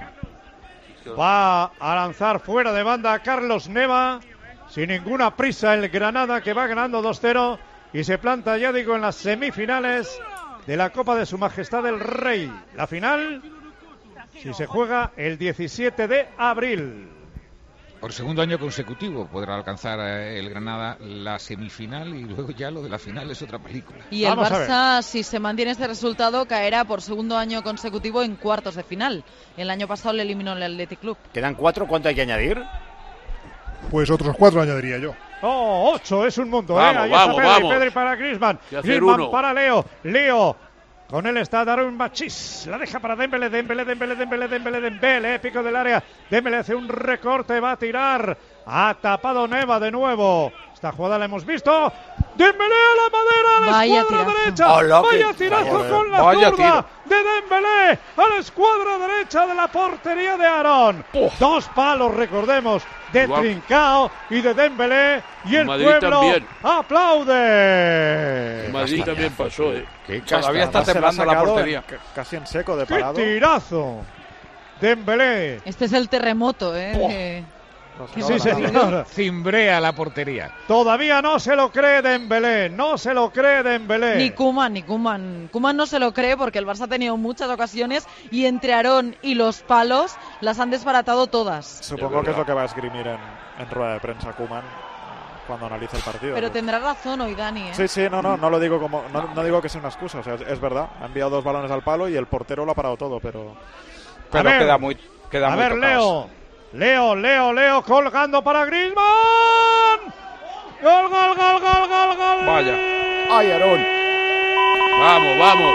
Va a lanzar fuera de banda Carlos Neva. Sin ninguna prisa el Granada, que va ganando dos cero. Y se planta, ya digo, en las semifinales de la Copa de Su Majestad el Rey. La final, si se juega el diecisiete de abril. Por segundo año consecutivo podrá alcanzar eh, el Granada la semifinal y luego ya lo de la final es otra película. Y el Vamos a Barça, si se mantiene este resultado, caerá por segundo año consecutivo en cuartos de final. El año pasado le eliminó el Athletic Club. Quedan cuatro, ¿cuánto hay que añadir? Pues otros cuatro añadiría yo. Oh, ocho, es un mundo, Vamos, ¿eh? Ahí vamos, está Pedri, vamos. Pedri para Griezmann. Y hacer Griezmann uno. para Leo. Leo. Con él está Darwin Machís. La deja para Dembélé, Dembélé, Dembélé, Dembélé, Dembélé, Dembélé. Pico del área. Dembélé hace un recorte, va a tirar. Ha tapado Neva de nuevo. Esta jugada la hemos visto. Dembélé a la madera, a la Vaya escuadra tirazo. derecha. Hola, Vaya que- tirazo vaya, con la vaya zurda tiro. de Dembélé a la escuadra derecha de la portería de Aarón. Dos palos, recordemos, de Igual. Trincao y de Dembélé. Y el Madrid pueblo también. aplaude. Madrid también pasó, ¿eh? Qué Todavía casta. está Se la ha temblando la sacado portería. en- ca- casi en seco de ¡Qué parado. tirazo! Dembélé. Este es el terremoto, ¿eh? de- Sí, hemos señor. Cimbrea la portería. Todavía no se lo cree Dembélé. No se lo cree Dembélé. Ni Koeman, ni Koeman. Koeman no se lo cree porque el Barça ha tenido muchas ocasiones y entre Aarón y los palos las han desbaratado todas. Supongo que es lo que va a esgrimir en, en rueda de prensa Koeman cuando analice el partido. Pero tendrá razón hoy Dani, ¿eh? Sí, sí, no, no, no lo digo como, no, no digo que sea una excusa, o sea, es, es verdad, ha enviado dos balones al palo y el portero lo ha parado todo, pero Pero ver. queda muy, queda A muy ver, tocados. Leo. Leo, Leo, Leo, colgando para Griezmann. Gol, gol, gol, gol, gol, gol. Vaya. Ay, Aarón. Vamos, vamos.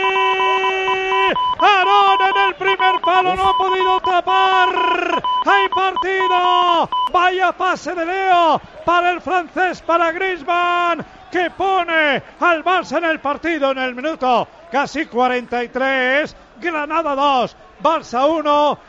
Aarón en el primer palo, no ha podido tapar. Hay partido. Vaya pase de Leo para el francés, para Griezmann, que pone al Barça en el partido en el minuto casi cuarenta y tres. Granada dos, Barça uno.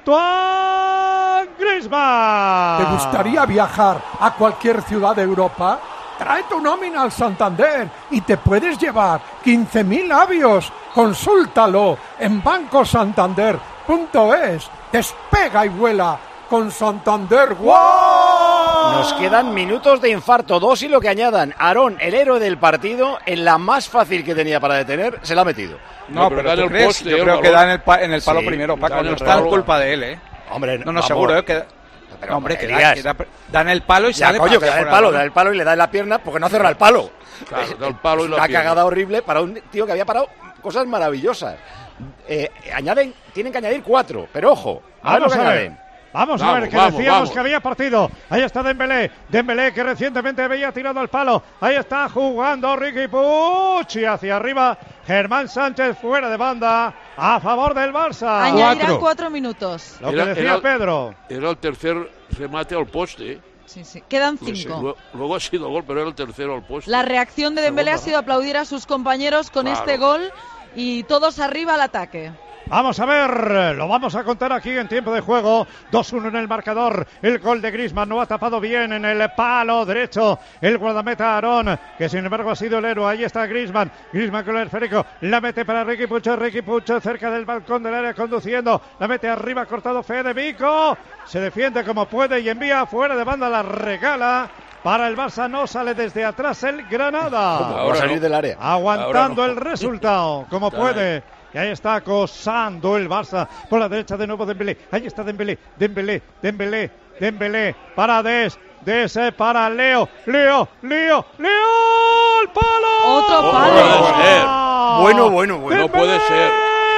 Antoine Griezmann. ¿Te gustaría viajar a cualquier ciudad de Europa? Trae tu nómina al Santander y te puedes llevar quince mil avios. Consúltalo en banco santander punto es. Despega y vuela con Santander. ¡Wow! Nos quedan minutos de infarto, dos y lo que añadan. Aarón, el héroe del partido, en la más fácil que tenía para detener, se la ha metido. No, No, pero, pero da en ¿tú el crees? poste, Yo el creo que balón. da en el, pa- en el palo Sí, primero, da Paco. en No el está en palo. culpa de él, ¿eh? Hombre, No, no, vamos. seguro, ¿eh? Que da, Pero, no, hombre, que da, Elías, que da, da en el palo y ya, sale coño, para que da el fuera palo, del da balón. el palo y le da en la pierna porque no cerra el palo. Claro, da el palo y la Una pierna. cagada horrible para un tío que había parado cosas maravillosas. Eh, añaden, tienen que añadir cuatro, pero ojo, a ver lo Vamos que a ver. añaden. Vamos a Vamos, ver, que vamos, decíamos vamos. que había partido. Ahí está Dembélé. Dembélé que recientemente había tirado al palo. Ahí está jugando Riqui Puig. Y hacia arriba Germán Sánchez fuera de banda a favor del Barça. Añadirán Cuatro. cuatro minutos. Lo que Era- decía era- Pedro. Era el tercer remate al poste, ¿eh? Sí, sí. Quedan No sé, cinco. luego, luego ha sido gol, pero era el tercero al poste. La reacción de Dembélé ha Segunda, sido aplaudir a sus compañeros con Claro. este gol y todos arriba al ataque. Vamos a ver, lo vamos a contar aquí en tiempo de juego. dos uno en el marcador. El gol de Griezmann no ha tapado bien en el palo derecho. El guardameta Aarón, que sin embargo ha sido el héroe. Ahí está Griezmann. Griezmann con el esférico. La mete para Riqui Puig. Riqui Puig cerca del balcón del área conduciendo. La mete arriba, cortado Fede Vico. Se defiende como puede y envía fuera de banda. La regala. Para el Barça no sale desde atrás el Granada. Va a Ahora salir no. del área. Aguantando Ahora no. el resultado, como Está puede. Y ahí está acosando el Barça. Por la derecha de nuevo Dembélé. Ahí está Dembélé. Dembélé, Dembélé, Dembélé. Para Des. Des eh, para Leo. Leo, Leo, Leo. ¡El palo! Otro No palo. puede ser. Bueno, bueno, bueno. No puede ser.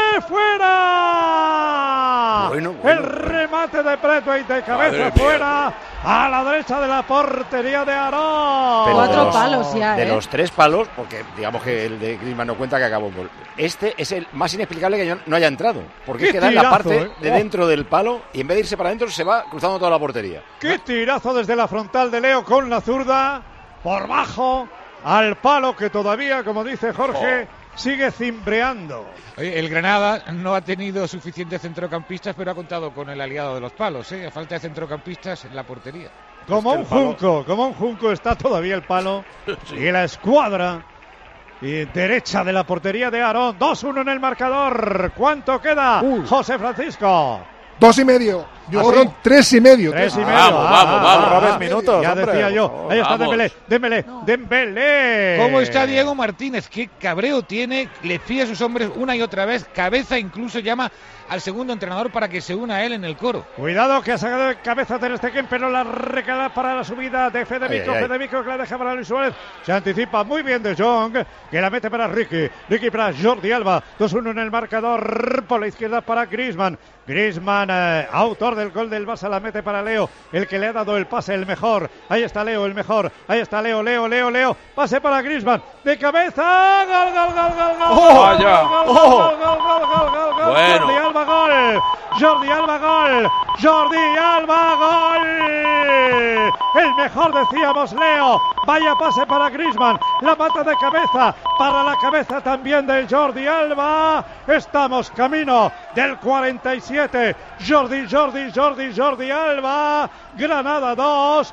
¡Fuera! Bueno, bueno, el bueno. remate de Preto y de cabeza Madre mía. fuera. A la derecha de la portería de Aarón. Pero Cuatro de los- palos ya, De ¿eh? los tres palos, porque digamos que el de Griezmann no cuenta que acabó un gol. Este es el más inexplicable que no haya entrado. Porque es ¡Qué que da en la tirazo, parte eh! de Oh. dentro del palo y en vez de irse para adentro se va cruzando toda la portería. ¡Qué tirazo desde la frontal de Leo con la zurda! Por bajo al palo que todavía, como dice Jorge, sigue cimbreando. Oye, el Granada no ha tenido suficientes centrocampistas, pero ha contado con el aliado de los palos, ¿eh? A falta de centrocampistas en la portería. Como Es que un el palo- junco, como un junco está todavía el palo. Y la escuadra y derecha de la portería de Aarón. dos uno en el marcador. ¿Cuánto queda, Uy. José Francisco? Dos y medio. Yo, perdón, tres y medio. Tres y medio. Vamos, vamos, vamos. Robes minutos, Ya hombre. decía yo. Ahí está Vamos. Dembélé, Dembélé, Dembélé. ¿Cómo está Diego Martínez? ¿Qué cabreo tiene? Le pide a sus hombres una y otra vez. Cabeza incluso llama al segundo entrenador para que se una a él en el coro. Cuidado que ha sacado de cabeza Ter Stegen, pero la recala para la subida de Federico. Ay, ay, ay. Federico que la deja para Luis Suárez. Se anticipa muy bien de Jong, que la mete para Ricky. Ricky para Jordi Alba. dos uno en el marcador. Por la izquierda para Griezmann. Griezmann, eh, autor del gol del Barça, la mete para Leo, el que le ha dado el pase, el mejor. Ahí está Leo, el mejor. Ahí está Leo, Leo, Leo, Leo. Pase para Griezmann. De cabeza. Gol, gol, gol, gol, gol. ¡Oh! Gol, Vaya. gol, gol, ¡Oh! gol, gol, gol, gol, gol, gol. Bueno. Jordi Alba, gol. Jordi Alba, gol. Jordi Alba, gol. El mejor, decíamos, Leo. Vaya pase para Griezmann. La mata de cabeza. Para la cabeza también de Jordi Alba. Estamos camino del cuarenta y siete. Jordi, Jordi, Jordi, Jordi Alba. Granada dos.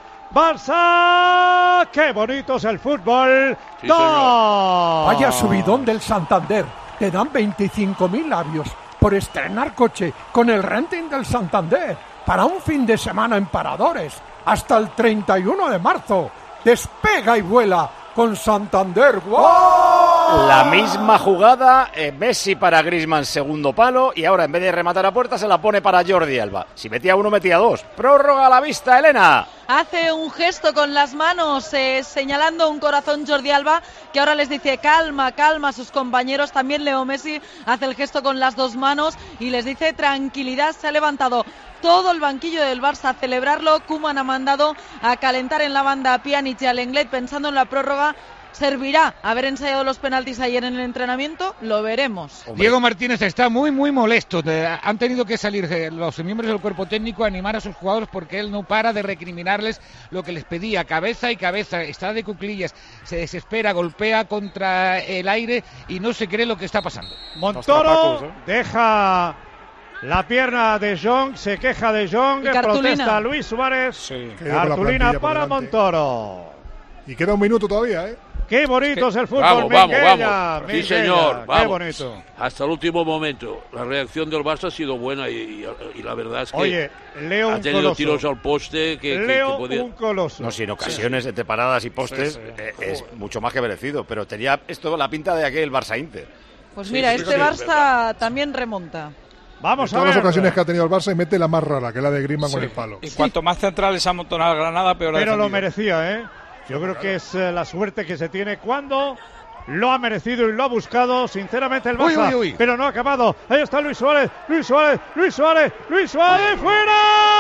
Barça. Qué bonito es el fútbol. Sí, dos. Vaya subidón del Santander. Te dan veinticinco mil labios por estrenar coche con el renting del Santander para un fin de semana en Paradores hasta el treinta y uno de marzo. Despega y vuela con Santander. ¡Wow! La misma jugada, eh, Messi para Griezmann, segundo palo, y ahora en vez de rematar a puerta se la pone para Jordi Alba. Si metía uno, metía dos. Prórroga a la vista, Elena. Hace un gesto con las manos eh, señalando un corazón Jordi Alba, que ahora les dice calma, calma a sus compañeros. También Leo Messi hace el gesto con las dos manos y les dice tranquilidad. Se ha levantado todo el banquillo del Barça a celebrarlo. Koeman ha mandado a calentar en la banda a Pjanic y a Lenglet pensando en la prórroga. ¿Servirá haber ensayado los penaltis ayer en el entrenamiento? Lo veremos. Hombre. Diego Martínez está muy, muy molesto. De- han tenido que salir eh, los miembros del cuerpo técnico a animar a sus jugadores porque él no para de recriminarles lo que les pedía. Cabeza y cabeza. Está de cuclillas. Se desespera, golpea contra el aire y no se cree lo que está pasando. Montoro Los trapacos, ¿eh? deja la pierna de Jong, se queja de Jong, Y cartulina. protesta Luis Suárez. Sí. Queda con la Cartulina plantilla por para delante. Montoro. Y queda un minuto todavía, ¿eh? Qué bonito es el fútbol, Vamos, vamos, Minguella, vamos. Sí, Minguella, señor, Qué vamos. bonito. Hasta el último momento. La reacción del Barça ha sido buena y, y- y la verdad es que Oye, Leo ha un tenido coloso. tiros al poste que, que- Leo que podía... un coloso. No, si en ocasiones entre paradas y postes Sí, sí. eh, es mucho más que merecido, pero tenía esto la pinta de aquel Barça-Inter. Pues Sí, mira, sí, este sí, es Barça también remonta. Vamos En a todas ver. las ocasiones que ha tenido el Barça y mete la más rara, que es la de Griezmann con Sí. el palo. Y cuanto más centrales ha amontonado el Granada, peor ha Pero lo defendido. merecía, ¿eh? Yo creo que es eh, la suerte que se tiene cuando lo ha merecido y lo ha buscado, sinceramente, el Uy, Barça. uy, uy. Pero no ha acabado. Ahí está Luis Suárez, Luis Suárez, Luis Suárez, Luis Suárez, ¡fuera!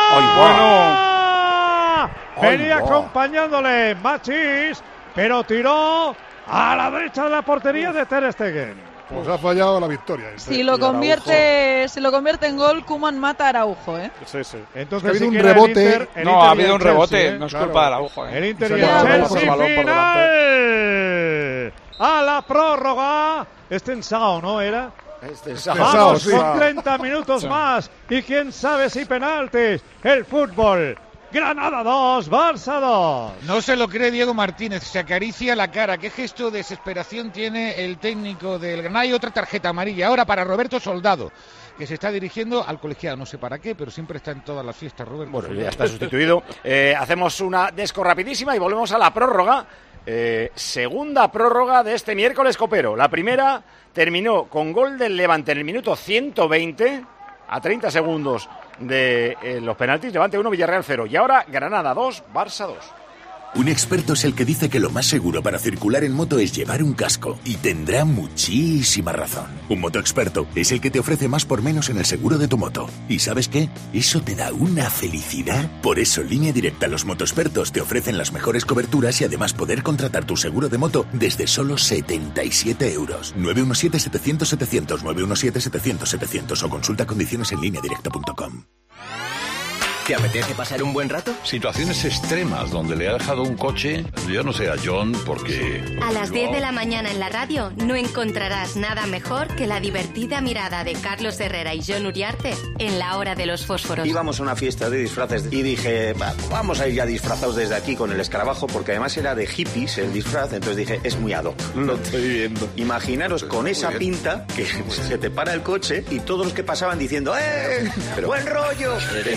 Ay, Venía Ay, va. acompañándole Machís, pero tiró a la derecha de la portería de Ter Stegen. Pues ha fallado la victoria. este. Si lo Araujo. convierte, si lo convierte en gol, Koeman mata a Araujo, ¿eh? Sí, sí. Entonces Ha habido sí un que era el rebote. Inter- el No, Inter ha y habido el un rebote, Chelsea, ¿eh? no es Claro. culpa de Araujo. El ¿eh? Inter Se y ha el quedado Chelsea por el balón por final. A la prórroga. Este en Sao, ¿no era? Este es Sao, Vamos sí. con treinta minutos más. Y quién sabe si penaltis. El fútbol. Granada dos, Barça dos. No se lo cree Diego Martínez, se acaricia la cara. ¿Qué gesto de desesperación tiene el técnico del Granada? Y otra tarjeta amarilla ahora para Roberto Soldado, que se está dirigiendo al colegiado. No sé para qué, pero siempre está en todas las fiestas, Roberto. Bueno, Soldado. ya está sustituido. Eh, hacemos una desco rapidísima y volvemos a la prórroga. Eh, segunda prórroga de este miércoles copero. La primera terminó con gol del Levante en el minuto ciento veinte, a treinta segundos de eh, los penaltis. Levante uno, Villarreal cero. Y ahora Granada dos, Barça dos. Un experto es el que dice que lo más seguro para circular en moto es llevar un casco. Y tendrá muchísima razón. Un motoexperto es el que te ofrece más por menos en el seguro de tu moto. ¿Y sabes qué? Eso te da una felicidad. Por eso, Línea Directa, los motoexpertos te ofrecen las mejores coberturas y además poder contratar tu seguro de moto desde solo setenta y siete euros. nueve uno siete, setecientos, setecientos, nueve uno siete, setecientos, setecientos o consulta condiciones en línea directa punto com. ¿Te apetece pasar un buen rato? Situaciones extremas donde le ha dejado un coche, yo no sé, a John, porque... A las diez de la mañana en la radio no encontrarás nada mejor que la divertida mirada de Carlos Herrera y John Uriarte en La Hora de los Fósforos. Íbamos a una fiesta de disfraces y dije, va, vamos a ir ya disfrazados desde aquí con el escarabajo, porque además era de hippies el disfraz, entonces dije, es muy ad hoc. Lo estoy viendo. Imaginaros con esa pinta que se te para el coche y todos los que pasaban diciendo, ¡eh! Pero, ¡buen rollo!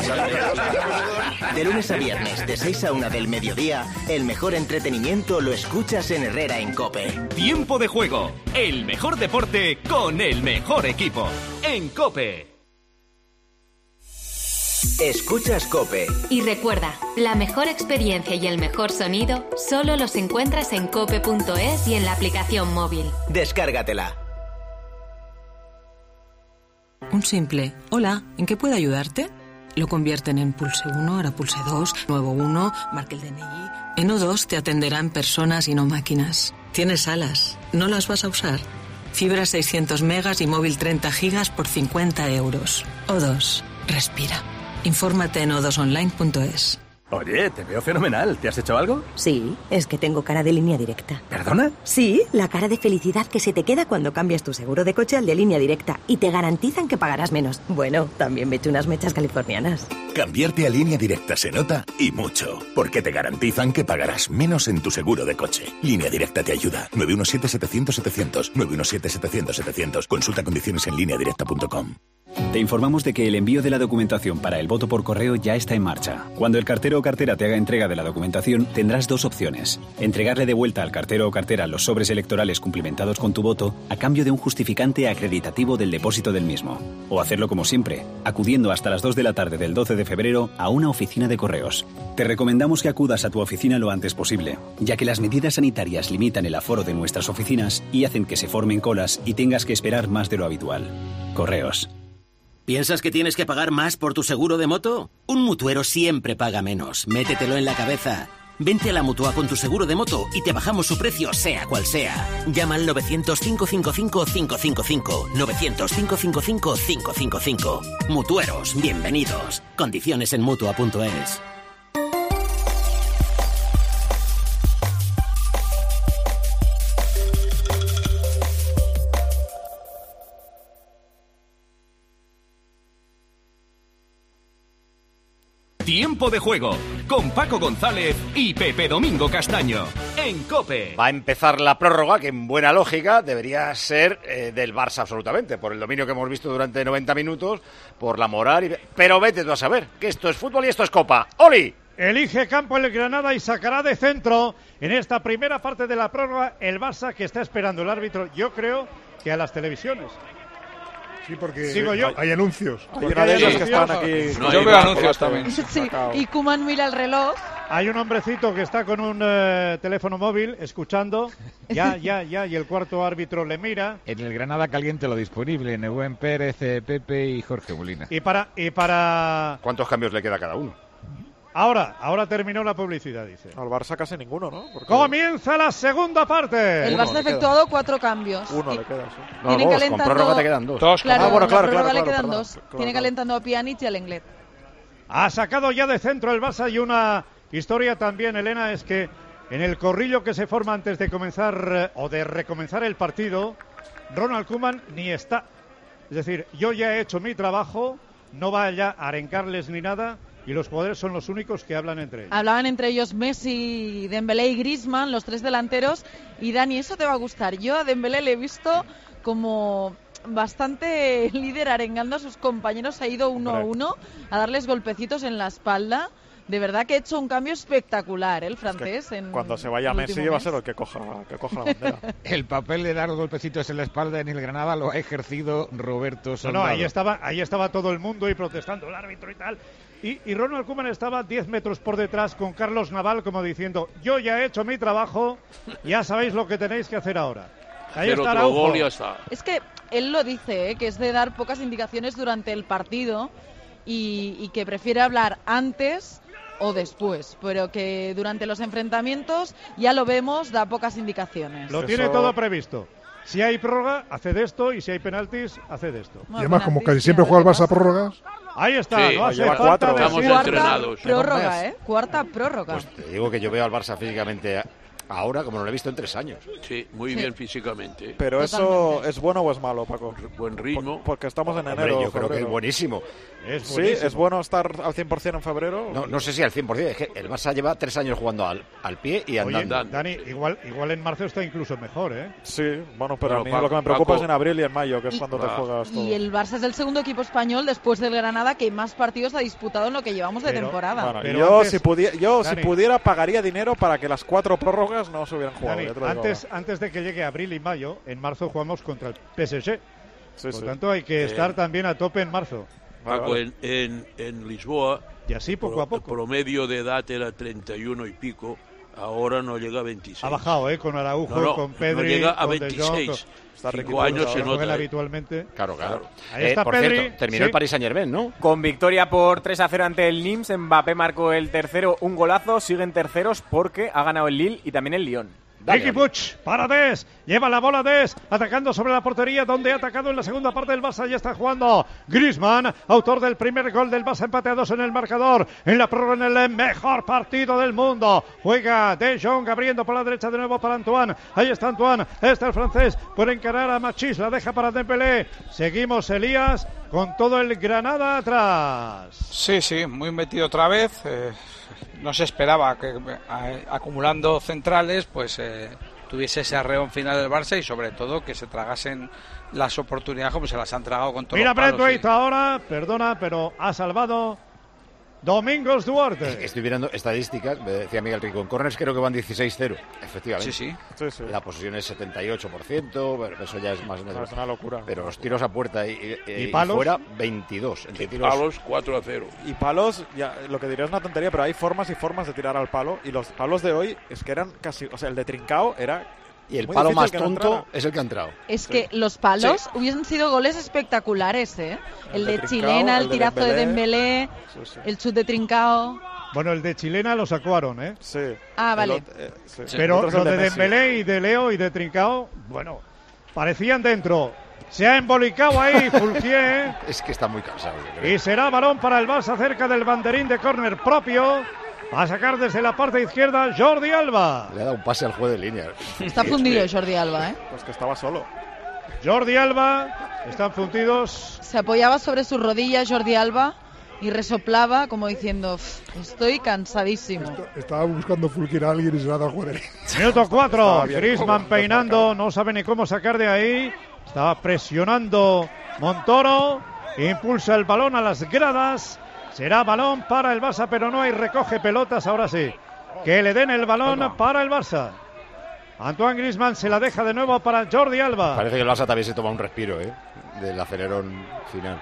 De lunes a viernes, de seis a una del mediodía, el mejor entretenimiento lo escuchas en Herrera en COPE. Tiempo de juego, el mejor deporte con el mejor equipo. En COPE. Escuchas COPE. Y recuerda, la mejor experiencia y el mejor sonido solo los encuentras en cope punto es y en la aplicación móvil. Descárgatela. Un simple hola, ¿en qué puedo ayudarte? Lo convierten en pulse uno, ahora pulse dos, nuevo uno, marque el D N I. En O dos te atenderán personas y no máquinas. Tienes alas, ¿no las vas a usar? Fibra seiscientos megas y móvil treinta gigas por cincuenta euros. O dos, respira. Infórmate en o dos online punto es. Oye, te veo fenomenal. ¿Te has hecho algo? Sí, es que tengo cara de Línea Directa. ¿Perdona? Sí, la cara de felicidad que se te queda cuando cambias tu seguro de coche al de Línea Directa y te garantizan que pagarás menos. Bueno, también me eché unas mechas californianas. Cambiarte a Línea Directa se nota y mucho, porque te garantizan que pagarás menos en tu seguro de coche. Línea Directa te ayuda. nueve uno siete, setecientos, setecientos. nueve uno siete, setecientos, setecientos. Consulta condiciones en línea directa punto com. Te informamos de que el envío de la documentación para el voto por correo ya está en marcha. Cuando el cartero o cartera te haga entrega de la documentación, tendrás dos opciones. Entregarle de vuelta al cartero o cartera los sobres electorales cumplimentados con tu voto a cambio de un justificante acreditativo del depósito del mismo. O hacerlo como siempre, acudiendo hasta las dos de la tarde del doce de febrero a una oficina de correos. Te recomendamos que acudas a tu oficina lo antes posible, ya que las medidas sanitarias limitan el aforo de nuestras oficinas y hacen que se formen colas y tengas que esperar más de lo habitual. Correos. ¿Piensas que tienes que pagar más por tu seguro de moto? Un mutuero siempre paga menos. Métetelo en la cabeza. Vente a la Mutua con tu seguro de moto y te bajamos su precio, sea cual sea. Llama al novecientos, cinco cinco cinco, cinco cinco cinco. novecientos, cinco cinco cinco, cinco cinco cinco. Mutueros, bienvenidos. Condiciones en mutua punto es. Tiempo de juego con Paco González y Pepe Domingo Castaño en COPE. Va a empezar la prórroga, que en buena lógica debería ser eh, del Barça absolutamente, por el dominio que hemos visto durante noventa minutos, por la moral. Y... Pero vete tú a saber que esto es fútbol y esto es Copa. ¡Oli! Elige campo el Granada y sacará de centro en esta primera parte de la prórroga el Barça, que está esperando el árbitro, yo creo que a las televisiones. Sí, porque Sigo yo. hay anuncios. Hay una de ellos que están aquí. No, yo veo anuncios también. Sí, y Koeman mira el reloj. Hay un hombrecito que está con un uh, teléfono móvil escuchando. Ya, ya, ya. Y el cuarto árbitro le mira. En el Granada Caliente lo disponible. Nebuen Pérez, eh, Pepe y Jorge Molina. Y para, y para... ¿Cuántos cambios le queda a cada uno? Ahora, ahora terminó la publicidad, dice. Al Barça casi ninguno, ¿no? Porque... Comienza la segunda parte. El Barça ha efectuado cuatro cambios. Uno le queda, sí. No, Tiene dos, calentando... con prórroga te quedan dos. Dos, claro, ah, bueno, claro, con prórroga claro, le quedan claro, dos. claro, Tiene claro. calentando a Pjanic y al Lenglet. Ha sacado ya de centro el Barça, y una historia también, Elena, es que en el corrillo que se forma antes de comenzar eh, o de recomenzar el partido, Ronald Koeman ni está. Es decir, yo ya he hecho mi trabajo, no vaya a arencarles ni nada, y los jugadores son los únicos que hablan entre ellos. Hablaban entre ellos Messi, Dembélé y Griezmann, los tres delanteros. Y Dani, eso te va a gustar. Yo a Dembélé le he visto como bastante líder arengando a sus compañeros. Ha ido uno a uno a darles golpecitos en la espalda. De verdad que ha hecho un cambio espectacular, ¿eh? El francés. Es que en cuando se vaya el Messi último va a mes. ser el que coja, que coja la bandera. El papel de dar los golpecitos en la espalda en el Granada lo ha ejercido Roberto No, Soldado. no, ahí estaba, ahí estaba todo el mundo y protestando, el árbitro y tal. Y, y Ronald Koeman estaba diez metros por detrás con Carlos Naval, como diciendo, yo ya he hecho mi trabajo, ya sabéis lo que tenéis que hacer ahora. Ahí Pero está otro Araujo. gol ya está. Es que él lo dice, ¿eh? Que es de dar pocas indicaciones durante el partido y, y que prefiere hablar antes o después, pero que durante los enfrentamientos ya lo vemos, da pocas indicaciones. Lo tiene Eso- todo previsto. Si hay prórroga, haced esto, y si hay penaltis, haced esto. Y además, como casi siempre juega el Barça prórrogas. Ahí está, Sí, no hace lleva falta cuatro, decir- estamos Cuarta entrenados. prórroga, ¿eh? Cuarta prórroga. Pues te digo que yo veo al Barça físicamente ahora como no lo he visto en tres años. Sí, muy Sí. bien físicamente. Pero eso Totalmente. es bueno o es malo, Paco. Buen ritmo. Por- porque estamos en Hombre, enero. yo creo que febrero. es buenísimo. Es Sí, buenísimo. es bueno estar al cien por ciento en febrero. No, no sé si al cien por ciento, es que el Barça lleva tres años jugando al, al pie y Oye, andando. Dani, igual, igual en marzo está incluso mejor, ¿eh? Sí, bueno, pero Bueno, a mí Paco- lo que me preocupa Paco- es en abril y en mayo, que es Y- cuando te Ah. juegas todo. Y el Barça es el segundo equipo español después del Granada que más partidos ha disputado en lo que llevamos de Pero- temporada. Bueno, Pero yo, antes- si, pudi- yo si Dani. pudiera, pagaría dinero para que las cuatro prórrogas no se hubieran jugado. Dani, ya te lo digo antes, ahora. antes de que llegue abril y mayo, en marzo jugamos contra el P S G. Sí, Por sí. lo tanto, hay que Eh, estar también a tope en marzo. Vale, Paco, vale. en, en, en Lisboa, Y así poco pro- a poco. promedio de edad era treinta y uno y pico, ahora no llega a veintiséis. Ha bajado, ¿eh? Con Araujo, No, no, con no Pedri, llega a con De Jong, veintiséis. con- Está Cinco riquito, años ahora se juegan nota. ¿eh? habitualmente. Claro, claro. Ahí Eh, está por Pedri, cierto, terminó sí. el Paris Saint-Germain, ¿no? Con victoria por tres a cero ante el Nimes, Mbappé marcó el tercero, un golazo, siguen terceros porque ha ganado el Lille y también el Lyon. Ricky Puig para Des, lleva la bola Des, atacando sobre la portería donde ha atacado en la segunda parte del Barça, ya está jugando Griezmann, autor del primer gol del Barça, empate a dos en el marcador, en la prórroga en el mejor partido del mundo, juega De Jong abriendo por la derecha de nuevo para Antoine, ahí está Antoine, está el francés, por encarar a Machís, la deja para Dembélé, seguimos Elías con todo el Granada atrás. Sí, sí, muy metido otra vez. eh, no se esperaba que a- acumulando centrales pues eh, tuviese ese arreón final del Barça y sobre todo que se tragasen las oportunidades como se las han tragado con todos Mira los palos, Braithwaite sí. ahora, perdona, pero ha salvado Domingos Duarte. Estoy mirando estadísticas, me decía Miguel Rico, en corners creo que van dieciséis cero, efectivamente. Sí, sí. La posesión es setenta y ocho por ciento, pero eso ya es más o menos. Es una locura. Pero los tiros a puerta y, y- ¿Y y palos? fuera veintidós. Entre tiros. Palos cuatro a cero. Y palos, ya, lo que diría es una tontería, pero hay formas y formas de tirar al palo. Y los palos de hoy es que eran casi. O sea, el de Trincao era. Y el muy palo difícil más que no tonto entrara. es el que ha entrado. Es que los palos hubiesen sido goles espectaculares, ¿eh? El, El de de, Trincao, Chilena, el, el de tirazo de Dembélé. Dembélé, Sí, sí. el chut de Trincao. Bueno, el de Chilena lo sacaron, ¿eh? Sí. Ah, vale. Pero Otro es el lo de de Messi. Dembélé y de Leo y de Trincao, bueno, parecían dentro. Se ha embolicado ahí Fulquier. Es que está muy cansado. yo creo. Y será balón para el Barça cerca del banderín de córner propio. Va a sacar desde la parte izquierda Jordi Alba. Le ha dado un pase al juego de línea. Está fundido Jordi Alba, ¿eh? Pues que estaba solo. Jordi Alba, están fundidos. Se apoyaba sobre sus rodillas Jordi Alba y resoplaba como diciendo, "Uf, estoy cansadísimo". Estaba buscando fulquir a alguien y se la ha dado jugador. Minuto cuatro, Estaba bien Griezmann cómodo, peinando, no sabe ni cómo sacar de ahí. Estaba presionando Montoro, impulsa el balón a las gradas. Será balón para el Barça, pero no hay recoge pelotas, ahora sí. Que le den el balón para el Barça. Antoine Griezmann se la deja de nuevo para Jordi Alba. Parece que el Barça también se toma un respiro, ¿eh? Del acelerón final.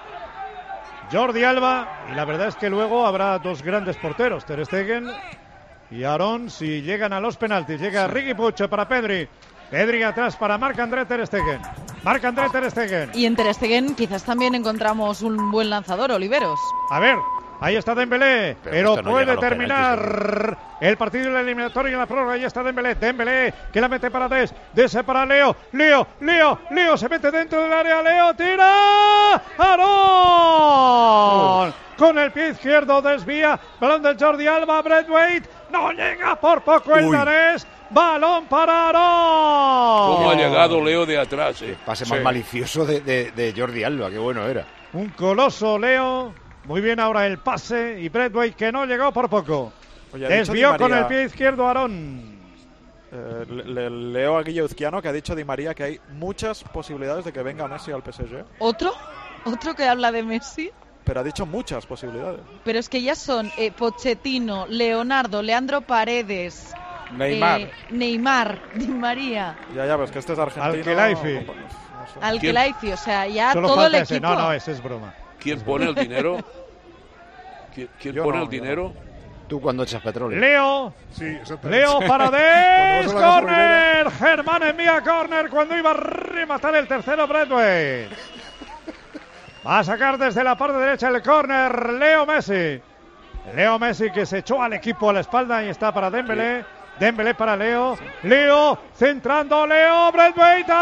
Jordi Alba, y la verdad es que luego habrá dos grandes porteros, Ter Stegen y Aarón, si llegan a los penaltis. Llega Riqui Puig para Pedri. Pedri atrás para Marc-André Ter Stegen. Marc-André Ter Stegen. Y en Ter Stegen quizás también encontramos un buen lanzador, Oliveros. A ver, ahí está Dembélé, Pero pero, esto no puede llega a los terminar el partido en la eliminatoria en la prórroga. Ahí está Dembélé, Dembélé que la mete para Des, Des para Leo, Leo, Leo, Leo se mete dentro del área, Leo tira, Aarón, con el pie izquierdo desvía, balón de Jordi Alba, Braithwaite, no llega por poco el Uy. danés, balón para Aarón. ¿Cómo ha llegado Leo de atrás? Eh? Pase Sí. más malicioso de, de- de Jordi Alba, qué bueno era. Un coloso Leo. Muy bien ahora el pase y Braithwaite que no llegó por poco. Oye, ha dicho Desvió Di con María- el pie izquierdo Aarón. Eh, le, le- leo a Guillo Uzquiano que ha dicho Di María que hay muchas posibilidades de que venga Messi al P S G. ¿Otro? ¿Otro que habla de Messi? Pero ha dicho muchas posibilidades. Pero es que ya son eh, Pochettino, Leonardo, Leandro Paredes, Neymar. eh, Neymar, Di María, Ya, ya, pues que este es argentino. Al-Khelaifi. No sé. Alkelaifi, o sea, ya Solo todo el falta ese. equipo. No, no, ese es broma. ¿Quién pone el dinero? ¿Quién, quién Yo pone no, el yo dinero? Tú cuando echas petróleo. Leo. Sí, exactamente. Leo para Cuando Des. vas a la Corner. Germán envía corner cuando iba a rematar el tercero Braithwaite. Va a sacar desde la parte derecha el corner Leo Messi. Leo Messi que se echó al equipo a la espalda y está para Dembélé. Dembélé para Leo. Leo, centrando Leo. Braithwaite,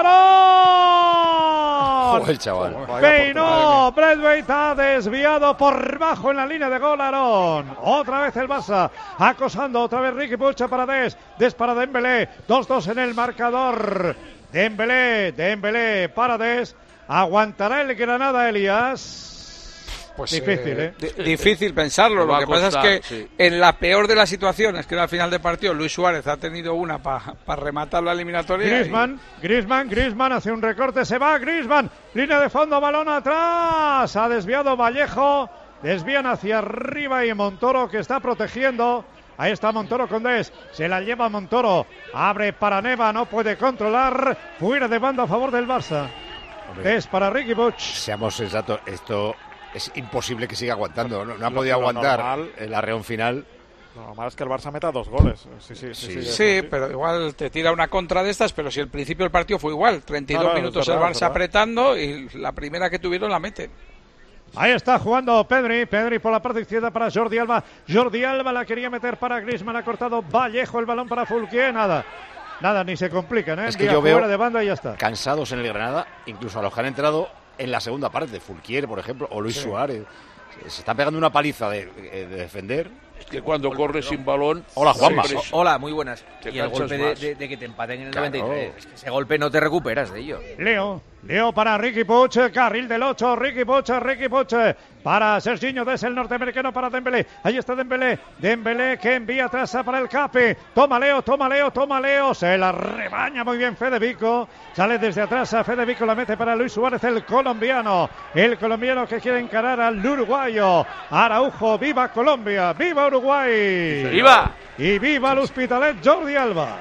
Aarón. Oh, el chaval. Peinó. Braithwaite ha desviado por bajo en la línea de gol, Aarón. Otra vez el Barça. Acosando otra vez Riqui Puig para Des. Des para Dembélé. dos dos en el marcador. Dembélé, Dembélé para Des. ¿Aguantará el Granada, Elías? Pues, difícil, eh, ¿eh? D- difícil pensarlo. Lo que pasa es que sí. en la peor de las situaciones, que era al final de partido, Luis Suárez ha tenido una para pa rematar la eliminatoria. Griezmann, y... Griezmann, Griezmann hace un recorte, se va Griezmann, línea de fondo, balón atrás, ha desviado Vallejo, desvían hacia arriba y Montoro que está protegiendo. Ahí está Montoro con Des, se la lleva Montoro, abre para Neva, no puede controlar, fuera de banda a favor del Barça. Des para Riqui Puig. Seamos sensatos, esto es imposible que siga aguantando, no, no ha Lo, podido lo aguantar normal, el arreón final. Lo normal es que el Barça meta dos goles. Sí, sí, sí, sí, sí, sí, pero igual te tira una contra de estas, pero si el principio del partido fue igual, treinta y dos no, no, minutos verdad, el Barça apretando y la primera que tuvieron la meten. Ahí está jugando Pedri, Pedri por la parte izquierda para Jordi Alba, Jordi Alba la quería meter para Griezmann, ha cortado Vallejo el balón para Fulquier, nada. Nada, ni se complican, ¿eh? Es que Día yo veo fuera de banda y ya está. Cansados en el Granada, incluso a los que han entrado en la segunda parte, Fulquier, por ejemplo, o Luis Sí. Suárez. Se está pegando una paliza de, de defender. Es que cuando corres sin balón... Hola, Juanma. Sí, Hola, muy buenas. Te Y el cansas golpe de, más. de- de que te empaten en el Claro. noventa y tres. Es que ese golpe no te recuperas de ello. Leo, Leo para Riqui Puig, carril del ocho, Riqui Puig, Riqui Puig, para Serginho Des, el norteamericano para Dembélé, ahí está Dembélé, Dembélé que envía atrás para el Cape, toma Leo, toma Leo, toma Leo, se la rebaña muy bien Fede Vico, sale desde atrás a Fede Vico, la mete para Luis Suárez, el colombiano, el colombiano que quiere encarar al uruguayo, Araujo, viva Colombia, viva Uruguay, ¡Viva! y viva el Hospitalet Jordi Alba.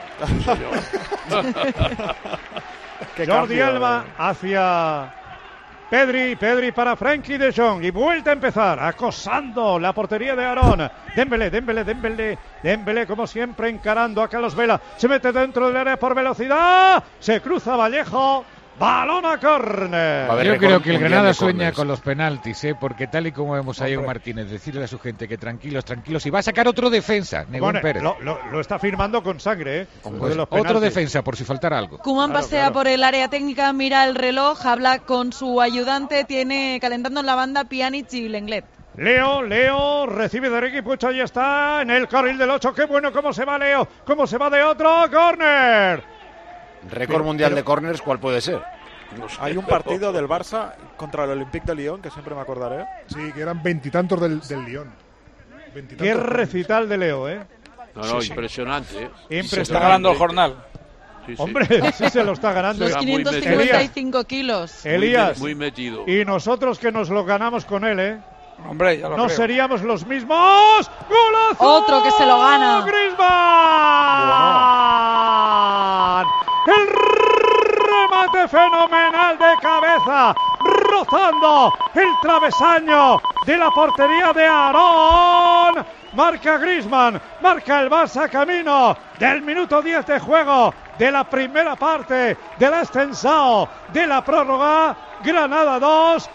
Qué Jordi cambio, Alba eh. hacia Pedri, Pedri para Frenkie de Jong y vuelta a empezar, acosando la portería de Aarón. Dembélé, Dembélé, Dembélé, Dembélé como siempre encarando a Carlos Vela, se mete dentro del área por velocidad, se cruza Vallejo, balón a córner. Yo creo que el Granada sueña con los penaltis, ¿eh? Porque tal y como vemos a Ion Martínez decirle a su gente que tranquilos, tranquilos, y va a sacar otro defensa, Negón Bueno, Pérez. lo, lo- lo está firmando con sangre, ¿eh? Pues Lo de los otro penaltis. defensa, por si faltara algo. Koeman Claro, pasea claro. por el área técnica, mira el reloj, habla con su ayudante, tiene calentando en la banda Pjanic y Lenglet. Leo, Leo, recibe de Riqui Puig, ahí está, en el carril del ocho, qué bueno cómo se va Leo, cómo se va de otro, córner. Récord Pero- mundial pero- de corners, ¿cuál puede ser? Hay un partido del Barça contra el Olympique de Lyon que siempre me acordaré. Sí, que eran veintitantos del, del Lyon. Qué Veintitantos. recital de Leo, ¿eh? No, no, impresionante. ¿eh? Impresionante. Se está ganando el jornal. Sí, sí. Hombre, sí se lo está ganando. Los Está muy quinientos metido. cincuenta y cinco kilos. Muy Elías, me- Muy metido. y nosotros que nos lo ganamos con él, ¿eh? Hombre, ya lo No creo. seríamos los mismos. ¡Golazo! Otro que se lo gana. ¡Griezmann! El remate fenomenal de cabeza, rozando el travesaño de la portería de Aarón. Marca Griezmann, marca el Barça camino del minuto diez de juego de la primera parte del extensao de la prórroga. Granada dos,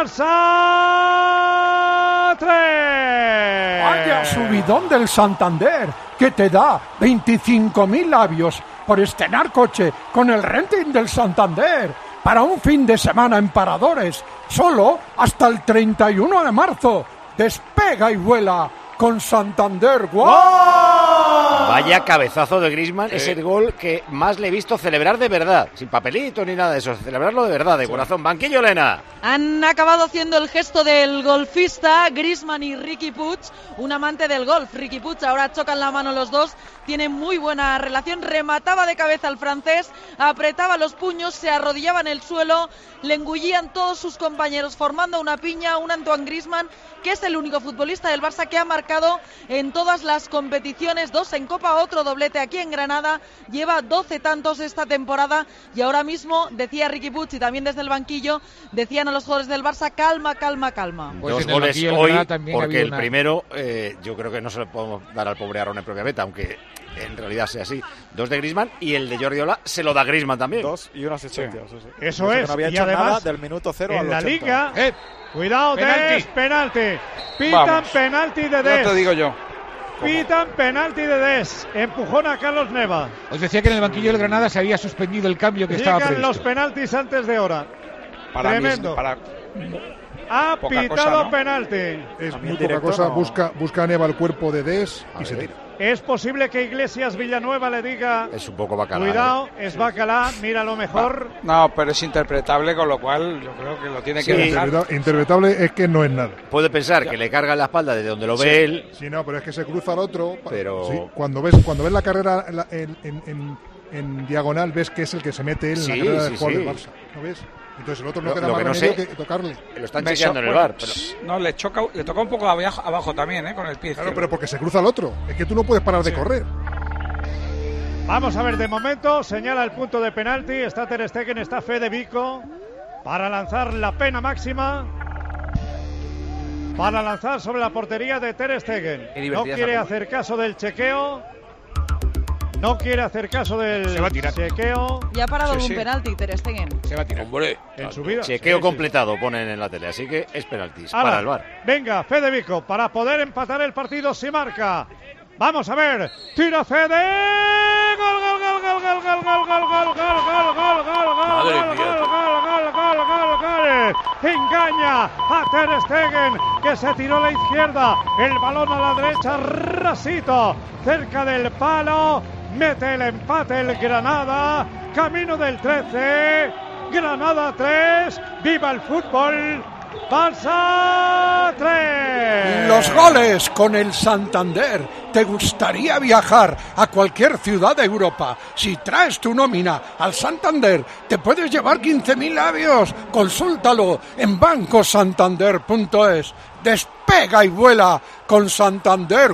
Barça tres. Vaya subidón del Santander, que te da veinticinco mil labios por estrenar coche con el renting del Santander para un fin de semana en Paradores, solo hasta el treinta y uno de marzo. Despega y vuela con Santander. ¡Guau! Vaya cabezazo de Griezmann, Sí. es el gol que más le he visto celebrar de verdad, sin papelito ni nada de eso, celebrarlo de verdad, de corazón. Banquillo, Elena. Han acabado haciendo el gesto del golfista Griezmann y Riqui Puig, un amante del golf. Riqui Puig, ahora chocan la mano los dos, tienen muy buena relación, remataba de cabeza al francés, apretaba los puños, se arrodillaba en el suelo, le engullían todos sus compañeros formando una piña, un Antoine Griezmann que es el único futbolista del Barça que ha marcado en todas las competiciones, dos en Copa, otro doblete aquí en Granada, lleva doce tantos esta temporada y ahora mismo, decía Riqui Puig y también desde el banquillo, decían a los jugadores del Barça, calma, calma, calma. Pues Dos en el goles banquillo del hoy, Granada también ha porque habido el una- primero eh, yo creo que no se lo podemos dar al pobre Aarón en propia meta, aunque en realidad sea así. Dos de Griezmann y el de Jordi Alba se lo da Griezmann también. Dos y una asistencia. Sí, sí. Eso Eso que es, no había y hecho además, nada del minuto cero en al la ochenta. liga, Eh, cuidado, penalti. Des, penalti. Pitan Vamos. penalti de Ya Des. te digo yo. pitan penalti de Des. Empujón a Carlos Neva. Os decía que en el banquillo del Granada se había suspendido el cambio que Llegan estaba previsto. los penaltis antes de hora. Para Tremendo. Mí, para... Ha Poca pitado cosa, ¿no? penalti. Es También muy poca directo, cosa. no. Busca, busca a Neva el cuerpo de Des y se tira. Es posible que Iglesias Villanueva le diga: Es un poco bacalá. cuidado, ¿eh? es bacalá, mira lo mejor. No, pero es interpretable, con lo cual yo creo que lo tiene Sí, que dejar. interpreta- interpretable es que no es nada. Puede pensar que le carga en la espalda desde donde lo ve Sí. él. Sí, no, pero es que se cruza al otro. Pero- Sí, cuando ves cuando ves la carrera en, la- en- en- en- en diagonal, ves que es el que se mete él en Sí, la carrera sí, del jugador sí. del Barça. ¿No ves? Entonces el otro no Lo- queda lo más que no remedio sé- que tocarle. Lo están Me chequeando en el so- bar. bueno, No, le choca, le toca un poco abajo, abajo también, ¿eh? Con el pie. Claro, izquierdo. pero porque se cruza al otro. Es que tú no puedes parar de correr. Vamos a ver, de momento señala el punto de penalti. Está Ter Stegen, está Fede Vico para lanzar la pena máxima. Para lanzar sobre la portería de Ter Stegen. Qué No divertida quiere esa hacer caso del chequeo. No quiere hacer caso del Se va a tirar. chequeo. Ya ha parado Sí, algún sí. penalti Ter Stegen. Se va a tirar. Hombre, En su vida. Chequeo Sí, sí. completado ponen en la tele, así que es penaltis Ala, para el bar. Venga, Fede Vico, para poder empatar el partido si marca. Vamos a ver. Tira Fede. Gol, gol, gol, gol, gol, gol, gol, gol, gol, gol, gol, gol, gol, Madre gol, mía. gol, gol, gol, gol, gol. Engaña a Ter Stegen, que se tiró a la izquierda. El balón a la derecha, rasito, cerca del palo. Mete el empate el Granada. Camino del trece. Granada tres. ¡Viva el fútbol! Barça tres. Los goles con el Santander. ¿Te gustaría viajar a cualquier ciudad de Europa? Si traes tu nómina al Santander, te puedes llevar quince mil labios. Consúltalo en banco santander punto es. Despega y vuela con Santander.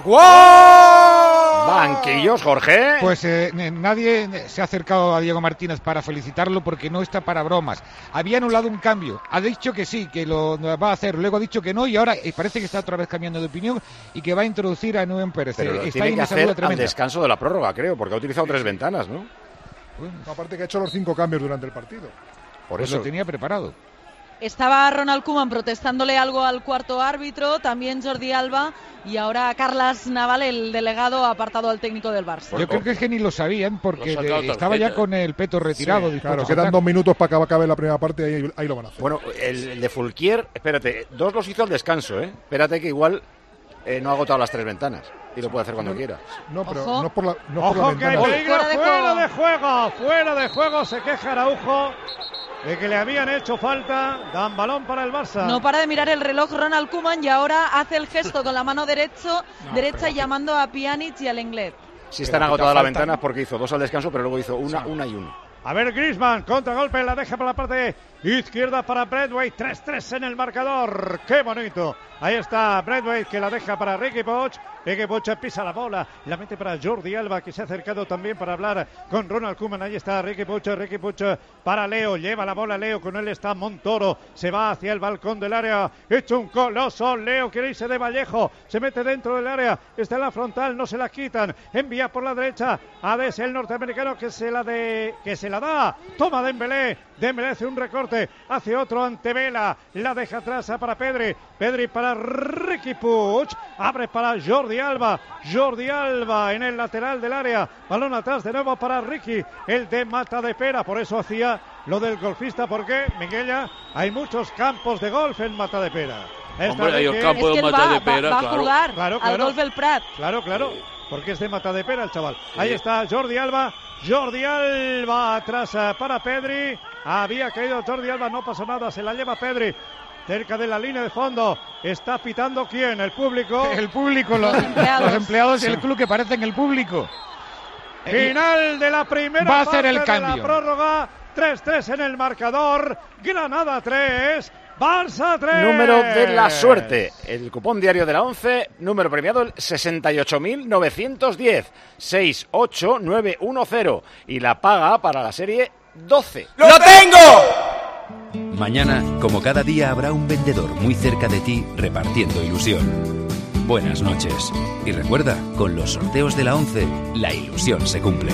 ¡Guau! Banquillos, Jorge. Pues eh, n- nadie se ha acercado a Diego Martínez para felicitarlo porque no está para bromas. Había anulado un cambio. Ha dicho que sí, que lo va a hacer. Luego ha dicho que no y ahora eh, parece que está otra vez cambiando de opinión y que va a introducir a Nuen Pérez. Pero Eh, lo está tiene ahí que una hacer salida al tremenda. descanso de la prórroga, creo, porque ha utilizado tres ventanas, ¿no? No, aparte que ha hecho los cinco cambios durante el partido. Por Pues eso. lo tenía preparado. Estaba Ronald Koeman protestándole algo al cuarto árbitro, también Jordi Alba y ahora Carles Naval, el delegado, ha apartado al técnico del Barça. Yo creo que es que ni lo sabían porque Lo ha sacado de- estaba ya tarjeta. con el peto retirado. Sí, dispuesto claro, a quedan saltar. dos minutos para que acabe la primera parte y ahí, ahí lo van a hacer. Bueno, el, el de Fulquier, espérate, dos los hizo al descanso, ¿eh? Espérate que igual eh, no ha agotado las tres ventanas y lo puede hacer cuando quiera. no, pero Ojo. no es por la, no es por la Ojo que hay ventana. peligro, Fuera de fuera de juego. juego, fuera de juego, se queja Araujo de que le habían hecho falta. Dan balón para el Barça. No para de mirar el reloj Ronald Koeman y ahora hace el gesto con la mano derecho, derecha llamando a Pjanic y al Lenglet. Si están Pero agotadas las falta. ventanas porque hizo dos al descanso, pero luego hizo una, una y una. A ver, Griezmann, contragolpe, la deja por la parte izquierda para Braithwaite, tres tres en el marcador, qué bonito. Ahí está Braithwaite que la deja para Riqui Puig, Riqui Puig pisa la bola, la mete para Jordi Alba que se ha acercado también para hablar con Ronald Koeman. Ahí está Riqui Puig, Riqui Puig para Leo, lleva la bola Leo, con él está Montoro, se va hacia el balcón del área, hecho un coloso, Leo quiere irse de Vallejo, se mete dentro del área, está en la frontal, no se la quitan, envía por la derecha a Des, el norteamericano que se la de que se la da, toma Dembélé, Dembélé hace un recorte, hace otro ante Vela, la deja atrás para Pedri, Pedri para Riqui Puig, abre para Jordi Alba, Jordi Alba en el lateral del área, balón atrás de nuevo para Riqui, el de Matadepera, por eso hacía lo del golfista, porque Miguel, hay muchos campos de golf en Matadepera. Esta Hombre, hay el Riqui- campo Es de que él va, Matadepera, va- va a claro. jugar Claro, al claro. golf del Prat. Claro, claro, porque es de Matadepera el chaval. Ahí está Jordi Alba, Jordi Alba atrás eh, para Pedri. Había caído Jordi Alba, no pasó nada, se la lleva Pedri. Cerca de la línea de fondo, está pitando ¿quién? El público. El público, los, Los empleados. los empleados del club que parecen el público. Final de la primera Va a hacer parte el de cambio. la prórroga. tres tres en el marcador. Granada tres, Barça tres. Número de la suerte. El cupón diario de la once, número premiado el sesenta y ocho mil novecientos diez, seis ocho nueve uno cero. Y la paga para la serie doce. ¡Lo tengo! Mañana, como cada día, habrá un vendedor muy cerca de ti repartiendo ilusión. Buenas noches. Y recuerda, con los sorteos de la once, la ilusión se cumple.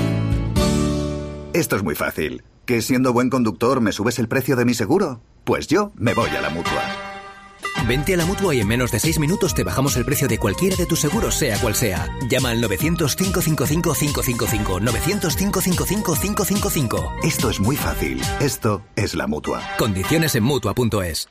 Esto es muy fácil. ¿Que siendo buen conductor me subes el precio de mi seguro? Pues yo me voy a la Mutua. Vente a la Mutua y en menos de seis minutos te bajamos el precio de cualquiera de tus seguros, sea cual sea. Llama al novecientos, cinco cinco cinco, cinco cinco cinco, novecientos, cinco cinco cinco, cinco cinco cinco. Esto es muy fácil. Esto es la Mutua. Condiciones en Mutua punto es.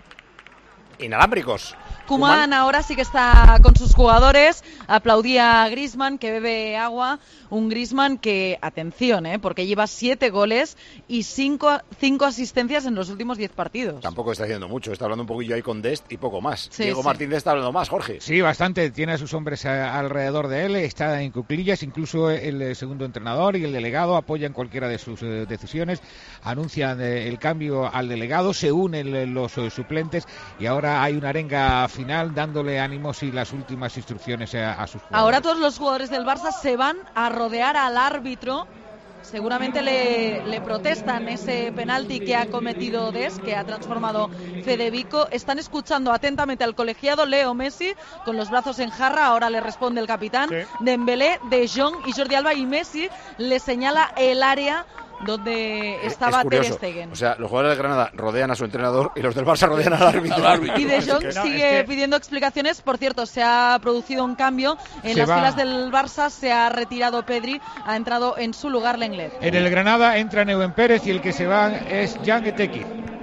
Inalámbricos. Koeman ahora sí que está con sus jugadores, aplaudía a Griezmann que bebe agua, un Griezmann que, atención, ¿eh? porque lleva siete goles y cinco, cinco asistencias en los últimos diez partidos. Tampoco está haciendo mucho, está hablando un poquillo ahí con Dest y poco más. Sí, Diego sí. Martínez está hablando más, Jorge. Sí, bastante, tiene a sus hombres a, alrededor de él, está en cuclillas, incluso el eh, segundo entrenador y el delegado apoyan cualquiera de sus eh, decisiones, anuncian eh, el cambio al delegado, se unen eh, los eh, suplentes y ahora hay una arenga final dándole ánimos y las últimas instrucciones a, a sus jugadores. Ahora todos los jugadores del Barça se van a rodear al árbitro. Seguramente le, le protestan ese penalti que ha cometido Dest, que ha transformado Fede Vico. Están escuchando atentamente al colegiado Leo Messi con los brazos en jarra. Ahora le responde el capitán. Sí. Dembélé, De Jong y Jordi Alba, y Messi le señala el área donde estaba Ter Stegen. O sea, los jugadores de Granada rodean a su entrenador y los del Barça rodean al árbitro. Y De Jong no, sigue es que... pidiendo explicaciones. Por cierto, se ha producido un cambio en se las va. filas del Barça. Se ha retirado Pedri, ha entrado en su lugar Lenglet. En el Granada entra Neuwen Pérez y el que se va es Jan Eteki.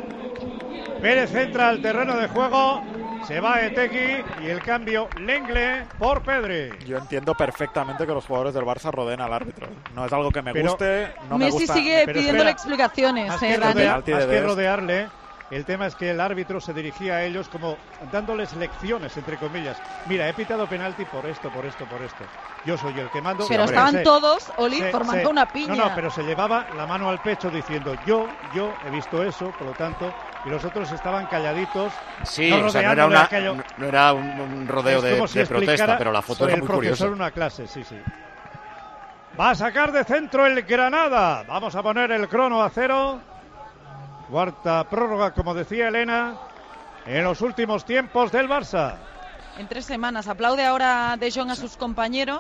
Pérez entra al terreno de juego. Se va Eteki y el cambio Lenglet por Pedri. Yo entiendo perfectamente que los jugadores del Barça rodeen al árbitro. No es algo que me pero guste, no Messi me gusta. sigue pero pidiéndole espera, explicaciones, más eh, que, Dani. rodear, más que rodearle, el tema es que el árbitro se dirigía a ellos como dándoles lecciones, entre comillas. Mira, he pitado penalti por esto, por esto, por esto. Yo soy el que mando. Sí, pero hombre, estaban sé, todos, Oli, sé, formando sé. una piña. No, no, pero se llevaba la mano al pecho diciendo yo, yo he visto eso, por lo tanto, y los otros estaban calladitos. Sí, no, o sea, no era, una, aquello. no, no era un, un rodeo de, si de protesta, pero la foto era muy curiosa. El profesor una clase, sí, sí. Va a sacar de centro el Granada. Vamos a poner el crono a cero. Cuarta prórroga, como decía Elena, en los últimos tiempos del Barça. En tres semanas. Aplaude ahora De Jong a sus compañeros.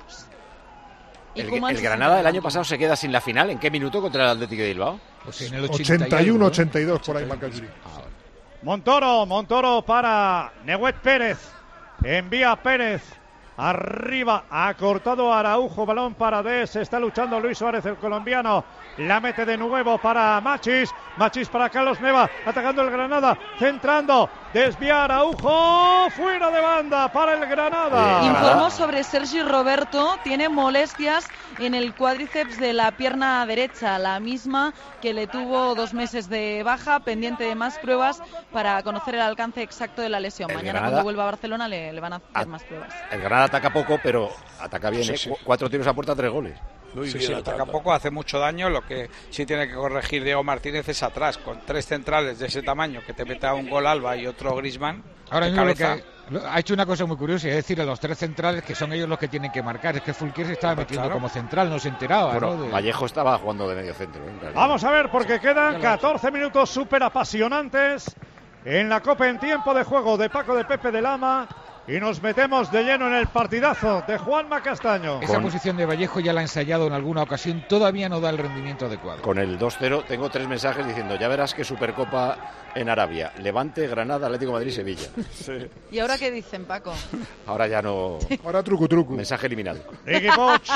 Y el, el Granada del año pasado se queda sin la final. ¿En qué minuto contra el Atlético de Bilbao? Pues en el ochenta y uno ochenta y dos, por ahí marca el Giri. Montoro, Montoro para Neuwen Pérez. Envía Pérez. Arriba, ha cortado Araujo, balón para Dest, está luchando Luis Suárez, el colombiano, la mete de nuevo para Machis, Machis para Carlos Neva, atacando el Granada, centrando, desvía Araujo, fuera de banda para el Granada. Informó sobre Sergi Roberto, tiene molestias en el cuádriceps de la pierna derecha, la misma que le tuvo dos meses de baja, pendiente de más pruebas para conocer el alcance exacto de la lesión. El Mañana Granada, cuando vuelva a Barcelona le, le van a hacer a, más pruebas. El Granada ataca poco, pero ataca bien, sí, ¿eh? Sí. Cuatro tiros a puerta, tres goles. Muy sí, bien, sí, ataca poco, hace mucho daño. Lo que sí tiene que corregir Diego Martínez es atrás, con tres centrales de ese tamaño, que te meta un gol Alba y otro Griezmann. Ahora mismo lo que ha hecho una cosa muy curiosa, es decir, a los tres centrales que son ellos los que tienen que marcar. Es que Fulquier se estaba pues metiendo claro. como central, no se enteraba. Bueno, ¿no? De... Vallejo estaba jugando de medio centro. ¿eh? Vamos a ver, porque quedan catorce minutos súper apasionantes en la Copa en tiempo de juego de Paco de Pepe de Lama. Y nos metemos de lleno en el partidazo de Juanma Castaño. Esa Con... posición de Vallejo ya la ha ensayado en alguna ocasión, todavía no da el rendimiento adecuado. Con el dos cero tengo tres mensajes diciendo, ya verás que Supercopa en Arabia, Levante, Granada, Atlético de Madrid, Sevilla. Sí. ¿Y ahora qué dicen, Paco? Ahora ya no... Ahora truco, truco. Mensaje eliminado. Ricky Puig,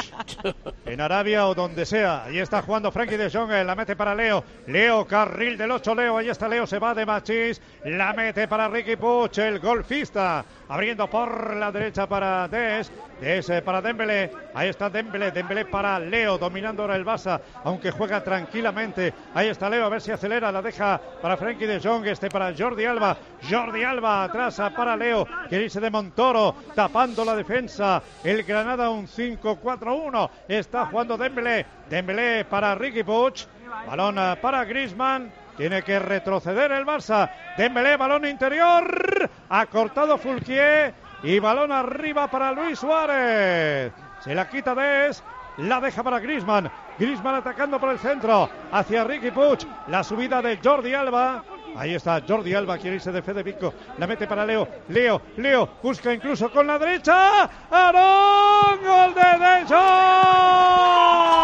en Arabia o donde sea. Ahí está jugando Frenkie de Jong, la mete para Leo. Leo, carril del ocho, Leo, ahí está Leo, se va de Machís, la mete para Ricky Puig, el golfista. Abriendo por la derecha para Dest, Dest para Dembélé, ahí está Dembélé, Dembélé para Leo, dominando ahora el Barça, aunque juega tranquilamente, ahí está Leo, a ver si acelera, la deja para Frenkie de Jong, este para Jordi Alba, Jordi Alba atrás para Leo, quiere irse de Montoro, tapando la defensa, el Granada un cinco cuatro uno, está jugando Dembélé, Dembélé para Ricky Puig, balón para Griezmann. Tiene que retroceder el Barça. Dembélé, balón interior. Ha cortado Fulquier. Y balón arriba para Luis Suárez. Se la quita Dest. La deja para Griezmann. Griezmann atacando por el centro. Hacia Ricky Puig. La subida de Jordi Alba. Ahí está Jordi Alba, quiere irse de Fede Vico. La mete para Leo. Leo, Leo. Busca incluso con la derecha. ¡Aarón! ¡Gol de De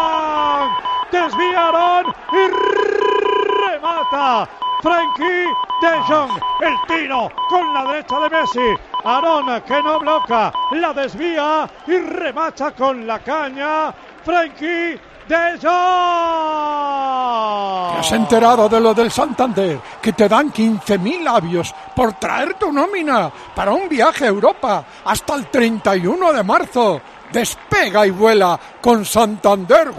Jong! Desvía Aarón. Y remata Frenkie De Jong, el tiro con la derecha de Messi. Aarón que no bloca, la desvía y remacha con la caña. Frenkie de Jong. ¿Te has enterado de lo del Santander? Que te dan quince mil labios por traer tu nómina para un viaje a Europa hasta el treinta y uno de marzo. Despega y vuela con Santander.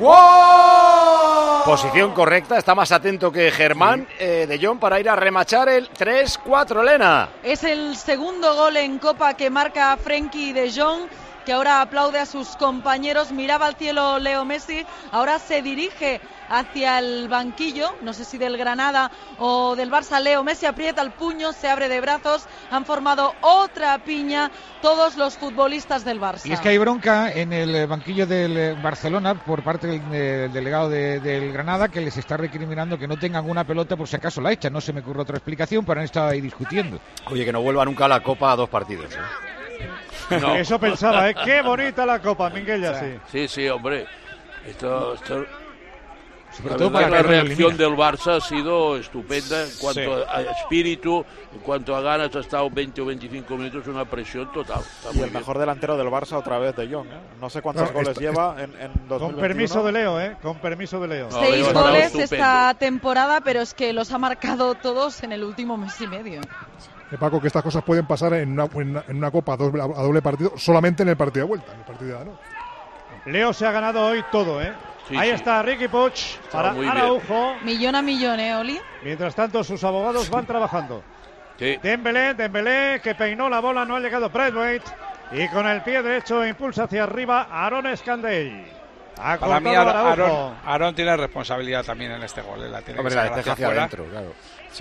¡Wow! Posición correcta, está más atento que Germán eh, de Jong para ir a remachar el tres cuatro, Elena. Es el segundo gol en Copa que marca Frenkie de Jong, que ahora aplaude a sus compañeros. Miraba al cielo Leo Messi, ahora se dirige hacia el banquillo, no sé si del Granada o del Barça. Leo Messi aprieta el puño, se abre de brazos, han formado otra piña todos los futbolistas del Barça. Y es que hay bronca en el banquillo del Barcelona por parte del, del delegado de, del Granada, que les está recriminando que no tengan una pelota por si acaso la echan. No se me ocurre otra explicación, pero han estado ahí discutiendo. Oye, que no vuelva nunca a la Copa a dos partidos, ¿eh? No. Eso pensaba, ¿eh? Qué bonita la Copa, Miguel, ya sí. Sí, sí, hombre. Esto, esto... Sobre la todo verdad, para la que reacción del Barça ha sido estupenda en cuanto Sí. a espíritu, en cuanto a ganas. Ha estado veinte o veinticinco minutos, una presión total. Está Y muy el bien. mejor delantero del Barça otra vez de Jong, ¿eh? No sé cuántos No, goles esto- lleva en, en dos mil veintiuno. Con permiso de Leo, ¿eh? Con permiso de Leo. No, Seis Leo ha estado goles estupendo. esta temporada, pero es que los ha marcado todos en el último mes y medio. Eh, Paco, que estas cosas pueden pasar en una, en una, en una Copa a doble, a doble partido, solamente en el partido de vuelta, en el partido de no. Leo se ha ganado hoy todo, ¿eh? Sí, Ahí sí. está Riqui Puig para muy bien. Araujo. Millón a millón, ¿eh, Oli? Mientras tanto, sus abogados van trabajando. Sí. Dembélé, Dembélé, que peinó la bola, no ha llegado Braithwaite. Y con el pie derecho impulsa hacia arriba Aaron Escandell. Ha Para mí, cortado Aarón, Araujo. Aarón tiene responsabilidad también en este gol. ¿eh? La tiene Hombre, que la sacar despeja hacia afuera. adentro, claro. Sí.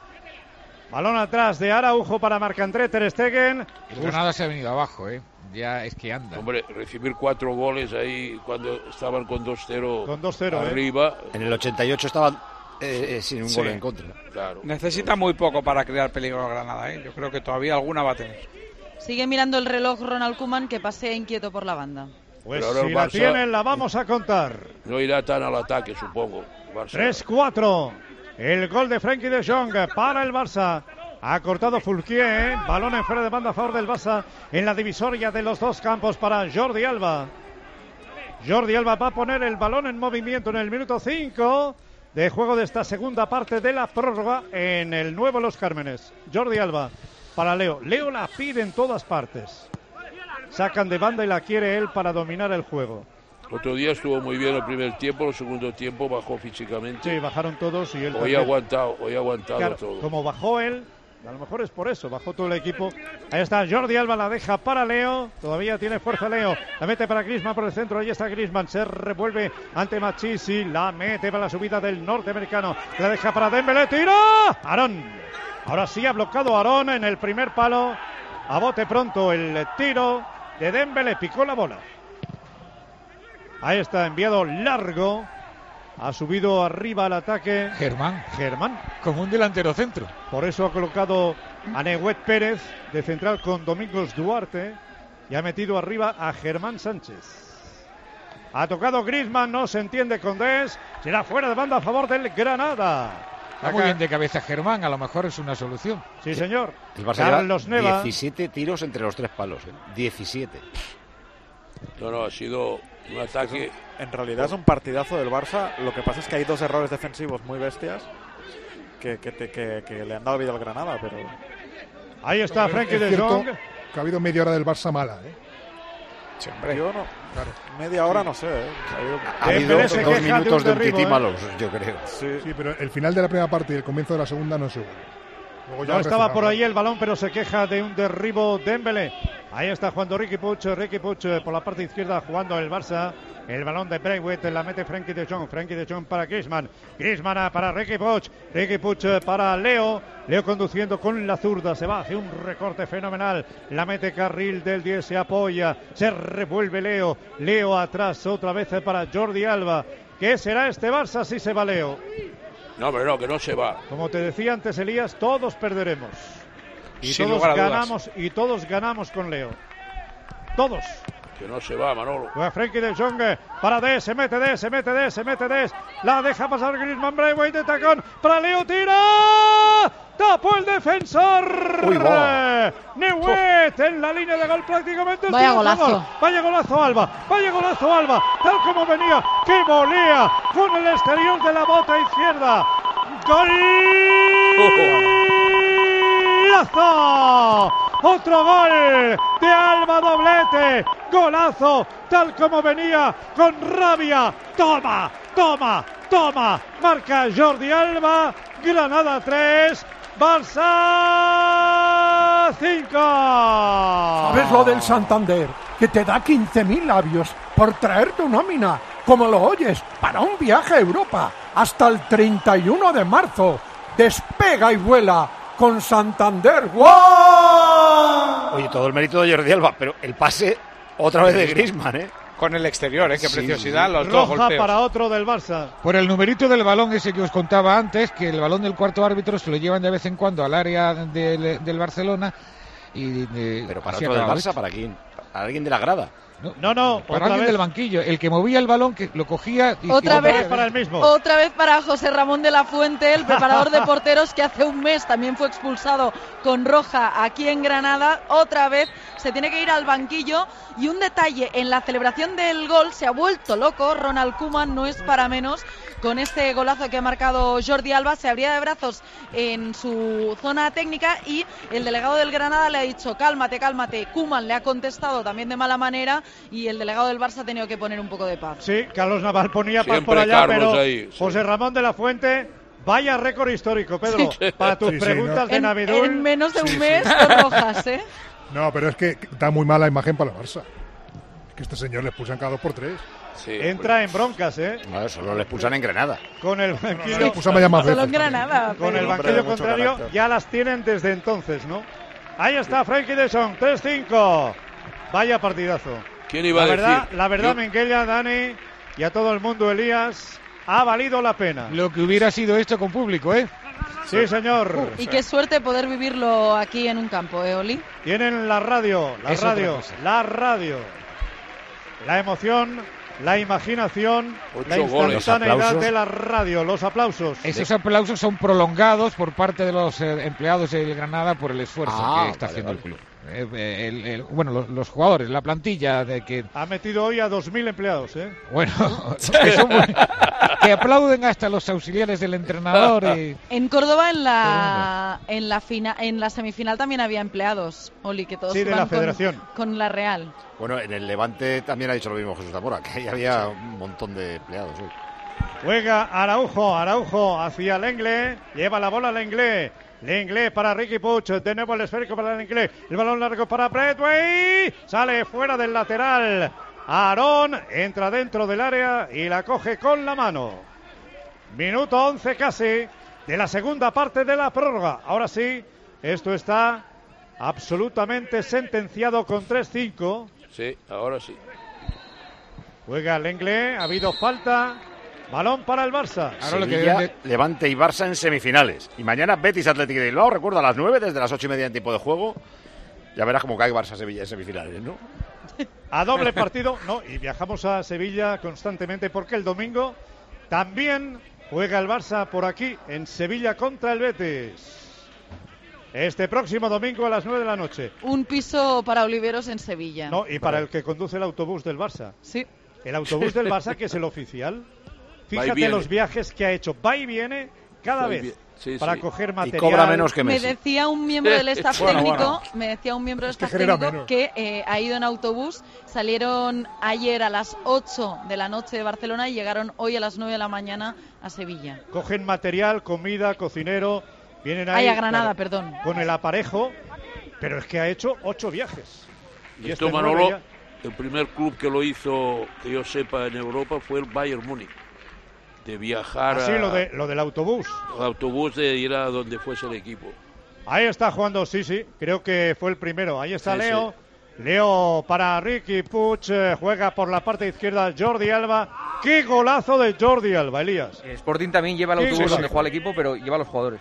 Balón atrás de Araujo para Marc-André Ter Stegen. El Granada se ha venido abajo, ¿eh? Ya es que anda. Hombre, recibir cuatro goles ahí cuando estaban con dos cero Con dos cero, ¿eh? arriba. En el ochenta y ocho estaban eh, eh, sin un Sí. gol en contra. Claro. Necesita muy poco para crear peligro a Granada. ¿eh? Yo creo que todavía alguna va a tener. Sigue mirando el reloj Ronald Koeman, que pasea inquieto por la banda. Pues Pero ahora si el la Barça- tienen, la vamos a contar. No irá tan al ataque, supongo. Barça. tres cuatro. El gol de Frenkie de Jong para el Barça. Ha cortado Foulquier, ¿eh? Balón en fuera de banda a favor del Barça en la divisoria de los dos campos para Jordi Alba. Jordi Alba va a poner el balón en movimiento en el minuto cinco de juego de esta segunda parte de la prórroga en el nuevo Los Cármenes. Jordi Alba para Leo. Leo la pide en todas partes. Sacan de banda y la quiere él para dominar el juego. Otro día estuvo muy bien el primer tiempo, el segundo tiempo bajó físicamente. Sí, bajaron todos y él Hoy también. ha aguantado, hoy ha aguantado Claro, todo. como bajó él, a lo mejor es por eso, bajó todo el equipo. Ahí está Jordi Alba, la deja para Leo, todavía tiene fuerza Leo, la mete para Griezmann por el centro, ahí está Griezmann, se revuelve ante Machisi, la mete para la subida del norteamericano, la deja para Dembélé, tira, Aarón, ahora sí ha bloqueado Aarón en el primer palo, a bote pronto el tiro de Dembélé, picó la bola. Ahí está, enviado largo. Ha subido arriba al ataque Germán, Germán. como un delantero centro. Por eso ha colocado a Nehuet Pérez de central con Domingos Duarte y ha metido arriba a Germán Sánchez. Ha tocado Griezmann, no se entiende con Dest. Será fuera de banda a favor del Granada. Está muy bien de cabeza Germán, a lo mejor es una solución. Sí, señor. El Barça Carlos lleva Neva. diecisiete tiros entre los tres palos. ¿eh? diecisiete. No, no, ha sido un ataque. En realidad es un partidazo del Barça. Lo que pasa es que hay dos errores defensivos muy bestias que, que, te- que- que le han dado vida al Granada, pero Ahí está Es Frenkie de cierto Jong. que ha habido media hora del Barça mala, ¿eh? Sí, hombre. yo no. Media hora no sé. ¿eh? Ha habido- Ha habido Dembélé se dos queja de un minutos de un derribo, tití ¿eh? malos, yo creo. Sí. Sí, pero el final de la primera parte y el comienzo de la segunda no es igual. Luego ya No el estaba resto por nada. ahí el balón, pero se queja de un derribo Dembélé. Ahí está jugando Riqui Puig, Riqui Puig eh, por la parte izquierda jugando el Barça. El balón de Braithwaite la mete Frenkie de Jong, Frenkie de Jong para Griezmann, Griezmann para Riqui Puig, Riqui Puig eh, para Leo, Leo conduciendo con la zurda, se va, hace un recorte fenomenal, la mete Carril del diez, se apoya, se revuelve Leo, Leo atrás otra vez eh, para Jordi Alba. ¿Qué será este Barça si se va Leo? No, pero no, que no se va. Como te decía antes, Elías, todos perderemos. Y Sin todos lugar a dudas. ganamos y todos ganamos con Leo. Todos. Que no se va, Manolo. Juega Frenkie de Jong para D, se mete D, se mete D, se mete D. La deja pasar Griezmann, Braithwaite de tacón para Leo, tira. tapó el defensor. Uy, va. Neuet en la línea de gol prácticamente. Vaya golazo. Vaya golazo Alba, vaya golazo Alba, tal como venía, que volea con el exterior de la bota izquierda. ¡Golazo! Otro gol de Alba, doblete, golazo, tal como venía, con rabia. Toma, toma, toma, marca Jordi Alba, Granada tres, Barça cinco. ¿Sabes lo del Santander? Que te da quince mil labios por traer tu nómina, como lo oyes, para un viaje a Europa hasta el treinta y uno de marzo. Despega y vuela con Santander. ¡Wow! Oye, todo el mérito de Jordi Alba, pero el pase otra vez de Griezmann, ¿eh? Con el exterior, ¿eh? Qué Sí. preciosidad, los Roja dos golpeos. para otro del Barça. Por el numerito del balón ese que os contaba antes, que el balón del cuarto árbitro se lo llevan de vez en cuando al área del, del Barcelona. Y, eh, Pero para así otro del acaba Barça, esto. ¿para quién? ¿Para alguien de la grada? No, no, Para otra alguien vez. del banquillo. El que movía el balón, que lo cogía... Y, Otra y- vez para el mismo. Otra vez para José Ramón de la Fuente, el preparador de porteros que hace un mes también fue expulsado con roja aquí en Granada. Otra vez se tiene que ir al banquillo. Y un detalle, en la celebración del gol se ha vuelto loco. Ronald Koeman no es para menos. Con este golazo que ha marcado Jordi Alba, se abría de brazos en su zona técnica y el delegado del Granada le ha dicho cálmate, cálmate. Koeman le ha contestado también de mala manera y el delegado del Barça ha tenido que poner un poco de paz. Sí, Carlos Naval ponía paz Siempre por allá, Carlos pero ahí, sí. José Ramón de la Fuente, vaya récord histórico, Pedro, Sí. para tus Sí, sí, preguntas ¿no? de En, Navidul. en menos de un Sí, sí. mes con rojas, ¿eh? No, pero es que da muy mala imagen para el Barça. Que este señor le expulsan cada dos por tres. Sí, Entra en broncas, ¿eh? No, solo le expulsan en Granada. Con el Le banquillo, expulsan ya más Solo veces. en Granada. con el pero- banquillo de mucho contrario, carácter. ya las tienen desde entonces, ¿no? Ahí está Frenkie de Jong, tres cinco. Vaya partidazo. ¿Quién iba La a verdad, decir? la verdad, Yo- Minguella, Dani y a todo el mundo, Elías, ha valido la pena. Lo que hubiera sido esto con público, ¿eh? Sí, señor. Y qué suerte poder vivirlo aquí en un campo, ¿eh, Oli? Tienen la radio, la Es otra radio, cosa. la radio. La emoción, la imaginación, Ocho la goles. instantaneidad Los aplausos. de la radio, los aplausos. Esos aplausos son prolongados por parte de los eh, empleados de Granada por el esfuerzo Ah, que está vale, haciendo vale. el club. Eh, eh, el- el- bueno, los, los jugadores, la plantilla de que... Ha metido hoy a dos mil empleados, ¿eh? Bueno, que, son muy- que aplauden hasta los auxiliares del entrenador. Y, En Córdoba en la en la fina, en la semifinal también había empleados, Oli, que todos Sí, de iban la con- Federación. Con, la Real. Bueno, en el Levante también ha dicho lo mismo Jesús Zamora, que ahí había un montón de empleados. hoy. Juega Araujo, Araujo hacia Lenglet, lleva la bola Lenglet. Lenglet para Ricky Puig, de nuevo el esférico para Lenglet, el balón largo para Bradway, sale fuera del lateral. Aarón entra dentro del área y la coge con la mano. Minuto once casi de la segunda parte de la prórroga. Ahora sí, esto está absolutamente sentenciado con tres cinco. Sí, ahora sí. Juega Lenglet, ha habido falta. Balón para el Barça. Ahora lo que Sevilla, deben de- Levante y Barça en semifinales. Y mañana Betis Atlético de Bilbao, recuerdo, a las nueve, desde las ocho y media en tiempo de juego. Ya verás cómo cae Barça-Sevilla en semifinales, ¿no? A doble partido, no, y viajamos a Sevilla constantemente porque el domingo también juega el Barça por aquí en Sevilla contra el Betis. Este próximo domingo a las nueve de la noche. Un piso para Oliveros en Sevilla. No, y para el que conduce el autobús del Barça. Sí. El autobús del Barça, que es el oficial. Va y Fíjate viene. los viajes que ha hecho. Va y viene cada Va y vez viene. Sí, para sí. coger Y material. cobra menos que Me Messi. decía un miembro del staff Bueno, técnico, bueno. me decía un miembro del que staff genera técnico menos. que eh, ha ido en autobús, salieron ayer a las ocho de la noche de Barcelona y llegaron hoy a las nueve de la mañana a Sevilla. Cogen material, comida, cocinero. Vienen ahí Ay, a Granada, claro, perdón. con el aparejo. Pero es que ha hecho ocho viajes. Y Esto, este nueve Manolo, ya. el primer club que lo hizo, que yo sepa, en Europa fue el Bayern Múnich. De viajar Así a- lo, de, lo del autobús. al autobús, de ir a donde fuese el equipo. Ahí está jugando, sí, sí, creo que fue el primero. Ahí está Sí, Leo. Leo para Ricky Puig, eh, juega por la parte izquierda Jordi Alba. ¡Qué golazo de Jordi Alba, Elías! El Sporting también lleva el Sí, autobús sí, donde sí. juega el equipo, pero lleva a los jugadores.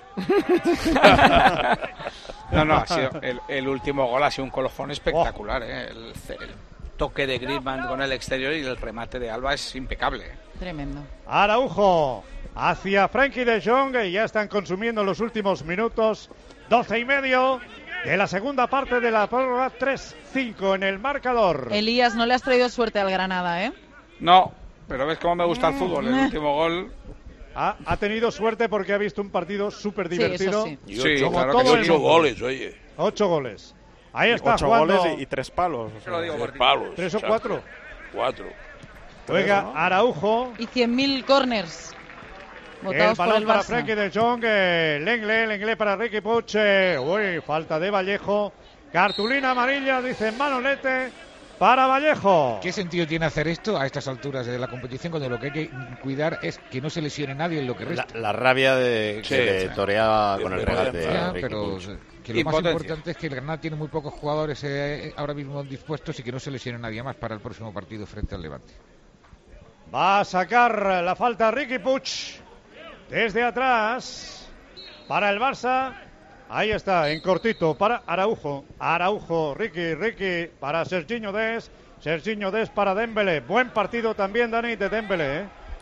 No, no, ha sido el, el último gol ha sido un colofón espectacular, ¿eh? El, el toque de Griezmann con el exterior y el remate de Alba es impecable. Tremendo. Araujo hacia Frenkie de Jong y ya están consumiendo los últimos minutos. doce y medio de la segunda parte de la prórroga, tres cinco en el marcador. Elías, no le has traído suerte al Granada, ¿eh? No, pero ves cómo me gusta el fútbol. El último gol... Ha, ha tenido suerte porque ha visto un partido súper divertido. Sí, eso sí. Sí, como claro, todo ocho goles, oye. Ocho goles. Ahí y está ocho jugando. goles y, y tres palos. O sea, lo digo, tres palos. ¿Tres o cuatro? Cuatro. Juega ¿no? Araujo. Y cien mil corners. El Votados balón por el para Barça. Frenkie de Jong. Eh, Lenglet, Lenglet para Riqui Puig. Eh, uy, falta de Vallejo. Cartulina amarilla, dice Manolete. Para Vallejo. ¿Qué sentido tiene hacer esto a estas alturas de la competición cuando lo que hay que cuidar es que no se lesione nadie en lo que resta? La, la rabia de que Sí, le sí. toreaba Sí, con el sí, regate. Ya, Riqui pero Puig. que lo más Impotencia. importante es que el Granada tiene muy pocos jugadores eh, ahora mismo dispuestos y que no se lesione nadie más para el próximo partido frente al Levante. Va a sacar la falta Riqui Puig. Desde atrás. Para el Barça. Ahí está, en cortito, para Araujo. Araujo, Riqui, Riqui, para Serginho Dest. Serginho Dest para Dembélé. Buen partido también, Dani, de Dembélé, ¿eh?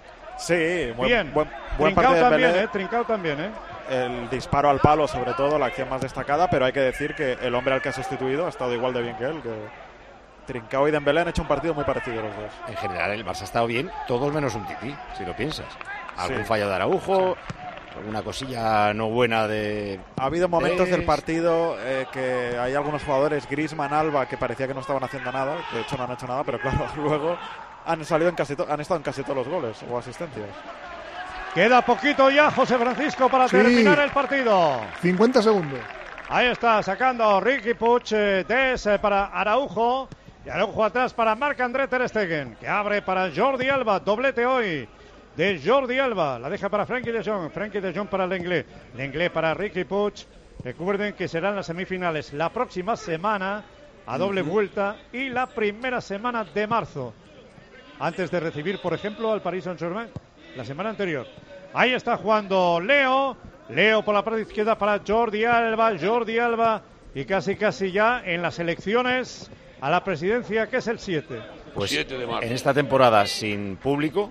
Sí, buen, Bien. buen, buen Trincao partido de también, Dembélé. ¿eh? Trincao también, ¿eh? El disparo al palo, sobre todo, la acción más destacada, pero hay que decir que el hombre al que ha sustituido ha estado igual de bien que él. Que Trincao y Dembélé han hecho un partido muy parecido los dos. En general, el Barça ha estado bien, todos menos un tití, si lo piensas. Algún Sí. fallo de Araujo, alguna cosilla no buena de... Ha habido momentos Dest. del partido eh, que hay algunos jugadores, Griezmann, Alba, que parecía que no estaban haciendo nada, de hecho no han hecho nada, pero claro, luego han salido en casi to- han estado en casi todos los goles o asistencias. Queda poquito ya, José Francisco, para Sí. terminar el partido. cincuenta segundos. Ahí está, sacando Riqui Puig, eh, Dest eh, para Araujo. Y Araujo atrás para Marc-André Ter Stegen, que abre para Jordi Alba. Doblete hoy de Jordi Alba. La deja para Frenkie de Jong. Frenkie de Jong para Lenglet. Lenglet para Riqui Puig. Recuerden que serán las semifinales la próxima semana a doble uh-huh. vuelta y la primera semana de marzo. Antes de recibir, por ejemplo, al Paris Saint-Germain la semana anterior. Ahí está jugando Leo. Leo por la parte izquierda para Jordi Alba. Jordi Alba. Y casi, casi ya en las elecciones a la presidencia, que es el siete. Pues siete de marzo. En esta temporada sin público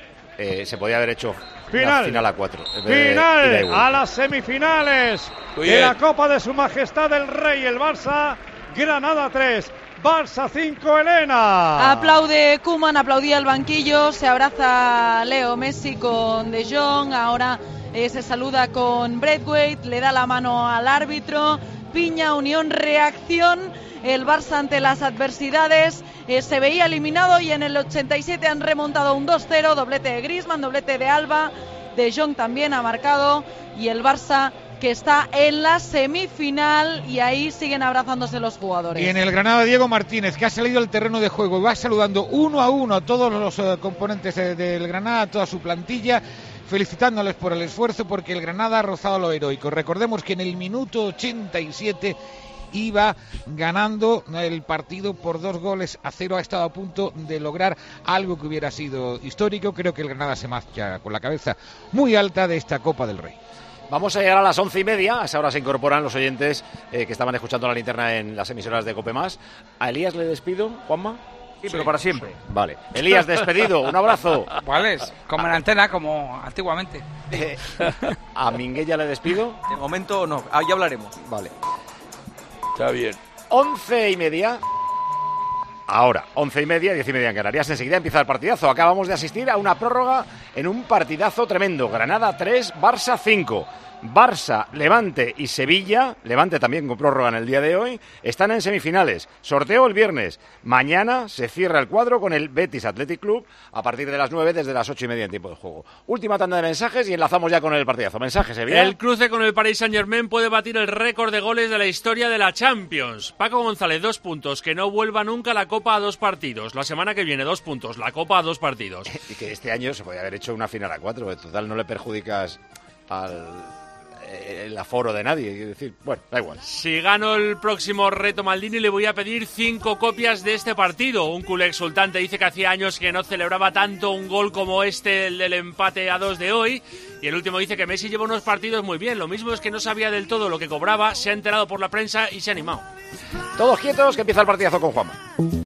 eh, se podía haber hecho final, una final a cuatro. Final a las semifinales Muy de bien. la Copa de Su Majestad el Rey, el Barça. Granada tres, Barça cinco, Elena. Aplaude Koeman, aplaudía el banquillo, se abraza Leo Messi con De Jong, ahora eh, se saluda con Braithwaite, le da la mano al árbitro, piña, unión, reacción. El Barça ante las adversidades eh, se veía eliminado y en el ochenta y siete han remontado un dos cero, doblete de Griezmann, doblete de Alba, De Jong también ha marcado y el Barça que está en la semifinal y ahí siguen abrazándose los jugadores. Y en el Granada Diego Martínez, que ha salido al terreno de juego y va saludando uno a uno a todos los uh, componentes de, del Granada, a toda su plantilla, felicitándoles por el esfuerzo porque el Granada ha rozado lo heroico. Recordemos que en el minuto ochenta y siete iba ganando el partido por dos goles a cero, ha estado a punto de lograr algo que hubiera sido histórico. Creo que el Granada se marcha con la cabeza muy alta de esta Copa del Rey. Vamos a llegar a las once y media. A esa hora se incorporan los oyentes eh, que estaban escuchando la linterna en las emisoras de Cope Más. A Elías le despido, Juanma. Sí, pero para siempre. Vale. Elías, despedido. Un abrazo. ¿Cuál es? Como en antena, como antiguamente. Eh, a Minguella le despido. De momento no. Ah, ya hablaremos. Vale. Está bien. Once y media. Ahora, once y media, diez y media en Canarias. Enseguida empieza el partidazo. Acabamos de asistir a una prórroga en un partidazo tremendo. Granada tres, Barça cinco. Barça, Levante y Sevilla, Levante también con prórroga en el día de hoy, están en semifinales. Sorteo el viernes. Mañana se cierra el cuadro con el Betis Athletic Club a partir de las nueve, desde las ocho y media en tiempo de juego. Última tanda de mensajes y enlazamos ya con el partidazo. Mensajes, Sevilla. El cruce con el Paris Saint-Germain puede batir el récord de goles de la historia de la Champions. Paco González, dos puntos. Que no vuelva nunca la Copa a dos partidos. La semana que viene, dos puntos. La Copa a dos partidos. Y que este año se podía haber hecho una final a cuatro. En total no le perjudicas al... el aforo de nadie, es decir, bueno, da igual. Si gano el próximo reto Maldini le voy a pedir cinco copias de este partido. Un culé exultante dice que hacía años que no celebraba tanto un gol como este, el del empate a dos de hoy. Y el último dice que Messi lleva unos partidos muy bien. Lo mismo es que no sabía del todo lo que cobraba, se ha enterado por la prensa y se ha animado. Todos quietos, que empieza el partidazo con Juanma.